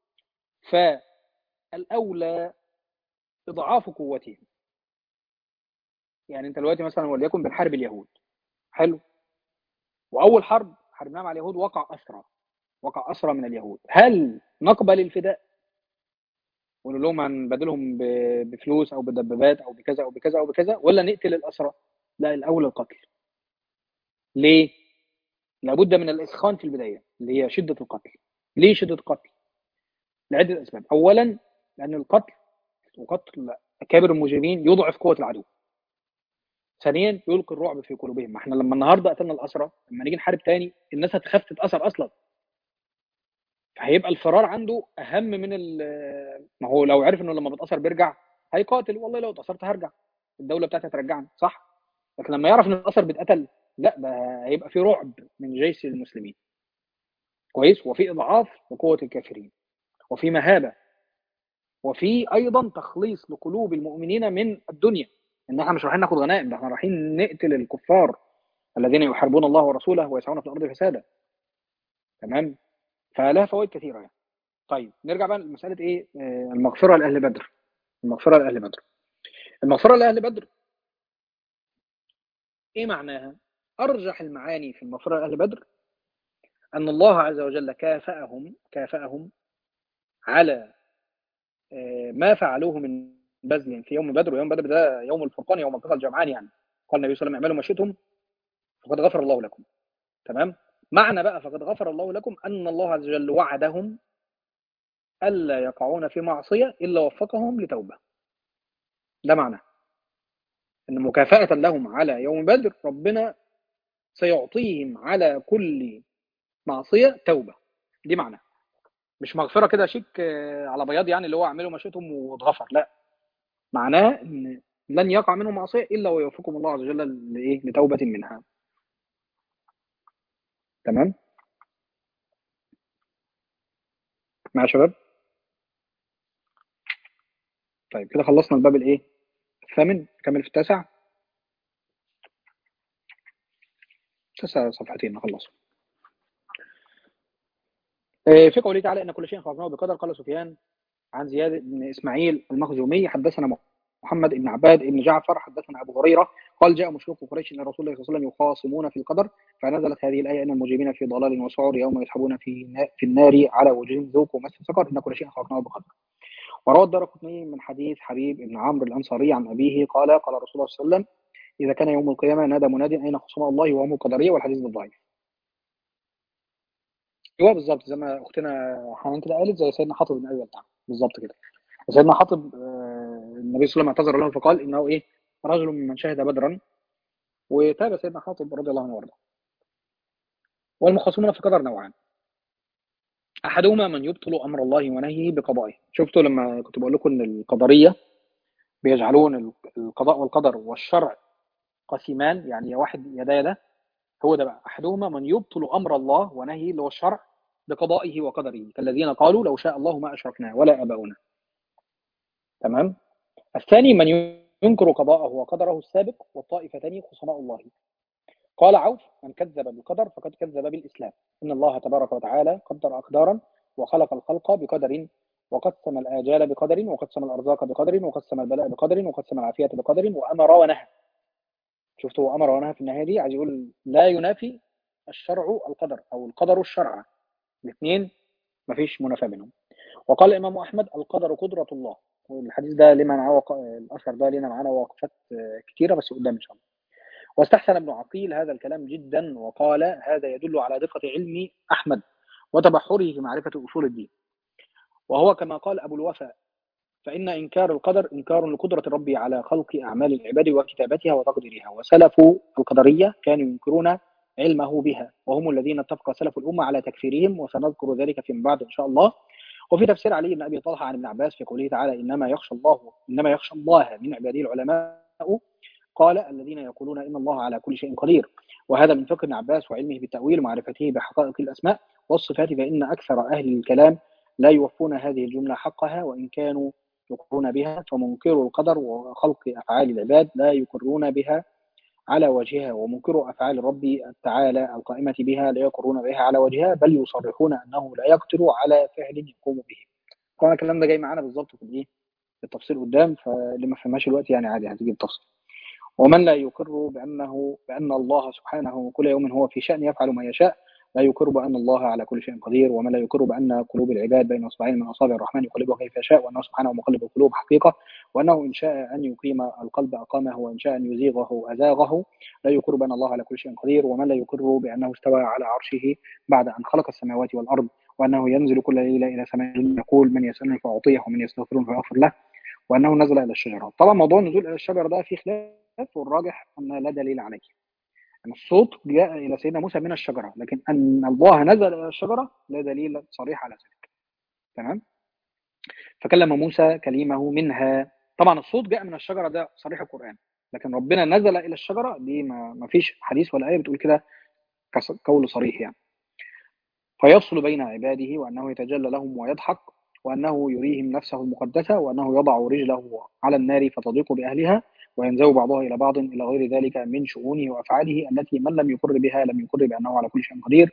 فالاولى اضعاف قوتهم. يعني انت دلوقتي مثلا وليكن بنحارب اليهود، حلو، واول حرب حاربناها مع اليهود وقع اسرى من اليهود. هل نقبل الفداء ونقول لهم هنبادلهم بفلوس او بدبابات او بكذا او بكذا او بكذا، ولا نقتل الاسرى؟ لا، الاول القتل. ليه؟ لابد من الاسخان في البدايه اللي هي شده القتل. ليه شده القتل؟ لعده اسباب. اولا لان القتل وقتل اكابر المجرمين يضعف قوه العدو. ثانيا يلقي الرعب في قلوبهم. ما احنا لما النهارده قتلنا الاسرى، لما نيجي نحارب تاني الناس هتخاف تتاثر اصلا، فهيبقى الفرار عنده اهم من ما هو لو عرف انه لما بتاثر بيرجع هيقاتل، والله لو اتاثرت هرجع، الدوله بتاعتي هترجعني، صح؟ لكن لما يعرف ان الاسر بيتقتل، لا ده هيبقى في رعب من جيش المسلمين. كويس. وفي اضعاف لقوه الكافرين، وفي مهابه، وفي ايضا تخليص لقلوب المؤمنين من الدنيا. ان احنا مش رايحين ناخد غنائم، ده احنا رايحين نقتل الكفار الذين يحاربون الله ورسوله ويسعون في الارض فسادا. تمام. فلها فوائد كثيره يعني. طيب نرجع بقى لمساله ايه المغفره لاهل بدر. المغفره لاهل بدر. المغفره لاهل بدر ايه معناها؟ ارجح المعاني في المغفره لاهل بدر ان الله عز وجل كافأهم على ما فعلوه من بذل في يوم بدر. ويوم بدر ده يوم الفرقان، يوم التقى الجمعان يعني. قال النبي صلى الله عليه وسلم اعملوا ما شئتم فقد غفر الله لكم. تمام. معنى بقى فقد غفر الله لكم ان الله عز وجل وعدهم الا يقعون في معصيه الا وفقهم لتوبه. ده معنى ان مكافاه لهم على يوم بدر ربنا سيعطيهم على كل معصيه توبه. دي معنى، مش مغفره كده شيك على بياض يعني اللي هو اعملوا ما شئتم واتغفر، لا. معناه ان لن يقع منهم معصيه الا ويوفقهم الله عز وجل لايه؟ لتوبه منها. تمام. مع يا شباب. طيب كده خلصنا الباب الايه؟ الثامن. كمل في التاسع. تسع صفحتين نخلص. في قوله تعالى ان كل شيء خلقناه بقدر. قال سفيان عن زياد بن اسماعيل المخزومي حدثنا محمد بن عباد بن جعفر حدثنا ابو هريره قال جاء مشرك قريش الى رسول الله صلى الله عليه وسلم يخاصمون في القدر، فنزلت هذه الايه ان المجرمين في ضلال وسعر يوم يسحبون في النار على وجوههم ذوقوا مس سقر ان كل شيء خلقناه بقدر. وروى الدارقطني من حديث حبيب بن عمرو الانصاري عن ابيه قال قال رسول الله صلى الله عليه وسلم اذا كان يوم القيامه نادى مناد اين خصوم الله وهم القدريه، والحديث ضعيف. هو بالظبط زي ما اختنا حنان كده قالت، زي سيدنا حاطب بن ابي بلتعه بالظبط كده. سيدنا حاطب النبي صلى الله عليه وسلم اعتذر له فقال انه ايه؟ رجل ممن شهد بدرا. وتاب سيدنا حاطب رضي الله عنه وارضاه. والمخاصمون في قدر نوعان. أحدهما من يبطل أمر الله ونهيه بقضائه. شفتوا لما كنت بقول لكم إن القدرية بيجعلون القضاء والقدر والشرع قسيمان، يعني يا واحد يا ده يا ده. هو ده بقى أحدهما من يبطل أمر الله ونهيه اللي هو الشرع بقضائه وقدره، كالذين قالوا لو شاء الله ما أشركنا ولا آباؤنا. تمام. الثاني من ينكر قضاءه وقدره السابق، والطائفتان خصماء الله. قال عوف: من كذب بالقدر فقد كذب بالإسلام، إن الله تبارك وتعالى قدر أقدارا وخلق الخلق بقدر، وقسم الآجال بقدر، وقسم الأرزاق بقدر، وقسم البلاء بقدر، وقسم العافية بقدر، وأمر ونهى. شفتوا أمر ونهى في النهاية دي، عايز يقول لا ينافي الشرع القدر أو القدر الشرع، الاثنين مفيش منافاة بينهم. وقال الإمام أحمد: القدر قدرة الله. والحديث ده لما معاه الأثر ده لنا معانا وقفات كتيرة بس قدام إن شاء الله. واستحسن ابن عقيل هذا الكلام جدا، وقال: هذا يدل على دقة علم أحمد وتبحره في معرفة أصول الدين. وهو كما قال أبو الوفاء: فإن إنكار القدر إنكار لقدرة الرب على خلق أعمال العباد وكتابتها وتقديرها. وسلف القدرية كانوا ينكرون علمه بها، وهم الذين اتفق سلف الأمة على تكفيرهم، وسنذكر ذلك فيما بعد إن شاء الله. وفي تفسير علي بن أبي طلحة عن ابن عباس في قوله تعالى: إنما يخشى الله من عباده العلماء، قال: الذين يقولون إن الله على كل شيء قدير. وهذا من فقه ابن عباس وعلمه بالتأويل ومعرفته بحقائق الأسماء والصفات، فإن أكثر أهل الكلام لا يوفون هذه الجملة حقها، وإن كانوا يقرون بها. فمنكروا القدر وخلق أفعال العباد لا يقرون بها على وجهها، ومنكروا أفعال الرب تعالى القائمة بها لا يقرون بها على وجهها، بل يصرحون أنه لا يقدر على فعل يقوم به. طبعا الكلام ده جاي معانا بالظبط في الإيه، في التفصيل قدام، فاللي ما فهمهاش الوقت يعني عادي هتيجي التفصيل. ومن لا يقر بأن الله سبحانه كل يوم هو في شأن يفعل ما يشاء، لا يقر بأن الله على كل شيء قدير. ومن لا يقر بأن قلوب العباد بين أصبعين من أصابع الرحمن يقلبها كيف يشاء، وأنه سبحانه مقلب القلوب حقيقة، وأنه إن شاء أن يقيم القلب أقامه، وإن شاء أن يزيغه أزاغه. لا يقر بأن الله على كل شيء قدير. ومن لا يقر بأنه استوى على عرشه بعد أن خلق السماوات والأرض، وأنه ينزل كل ليلة إلى سماء يقول: من يسألني فأعطيه، ومن يستغفرون فأغفر له، وأنه نزل إلى الشجرة. طبعا موضوع النزول إلى الشجرة ده فيه خلاف، والراجح أن لا دليل عليه. أن الصوت جاء إلى سيدنا موسى من الشجرة، لكن أن الله نزل إلى الشجرة لا دليل صريح على ذلك. تمام. فكلم موسى كلمه منها. طبعا الصوت جاء من الشجرة ده صريح القرآن، لكن ربنا نزل إلى الشجرة دي ما فيش حديث ولا آية بتقول كده قول صريح يعني. فيفصل بين عباده، وأنه يتجلى لهم ويضحك، وأنه يريهم نفسه المقدسة، وأنه يضع رجله على النار فتضيق بأهلها، وينزوي بعضها إلى بعض إلى غير ذلك من شؤونه وأفعاله التي من لم يقر بها لم يقر بأنه على كل شيء قدير.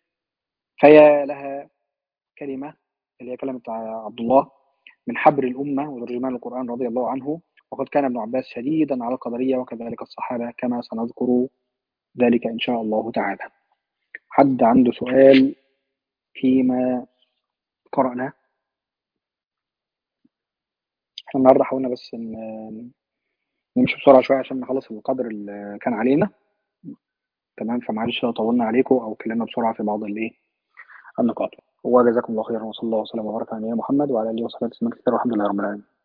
فيا لها كلمة، اللي هي كلمة عبد الله من حبر الأمة وترجمان القرآن رضي الله عنه. وقد كان ابن عباس شديدا على القدرية، وكذلك الصحابة، كما سنذكر ذلك إن شاء الله تعالى. حد عنده سؤال فيما قرأناه؟ احنا النهارده حاولنا بس نمشي بسرعة شوية عشان نخلص القدر اللي كان علينا. تمام. فمعلش لو طولنا عليكم أو اتكلمنا بسرعة في بعض النقاط. وجزاكم الله خيرا، وصلى الله وسلم وبارك على نبينا محمد وعلى آله وصحبه وسلم كثيرا، والحمد لله رب العالمين.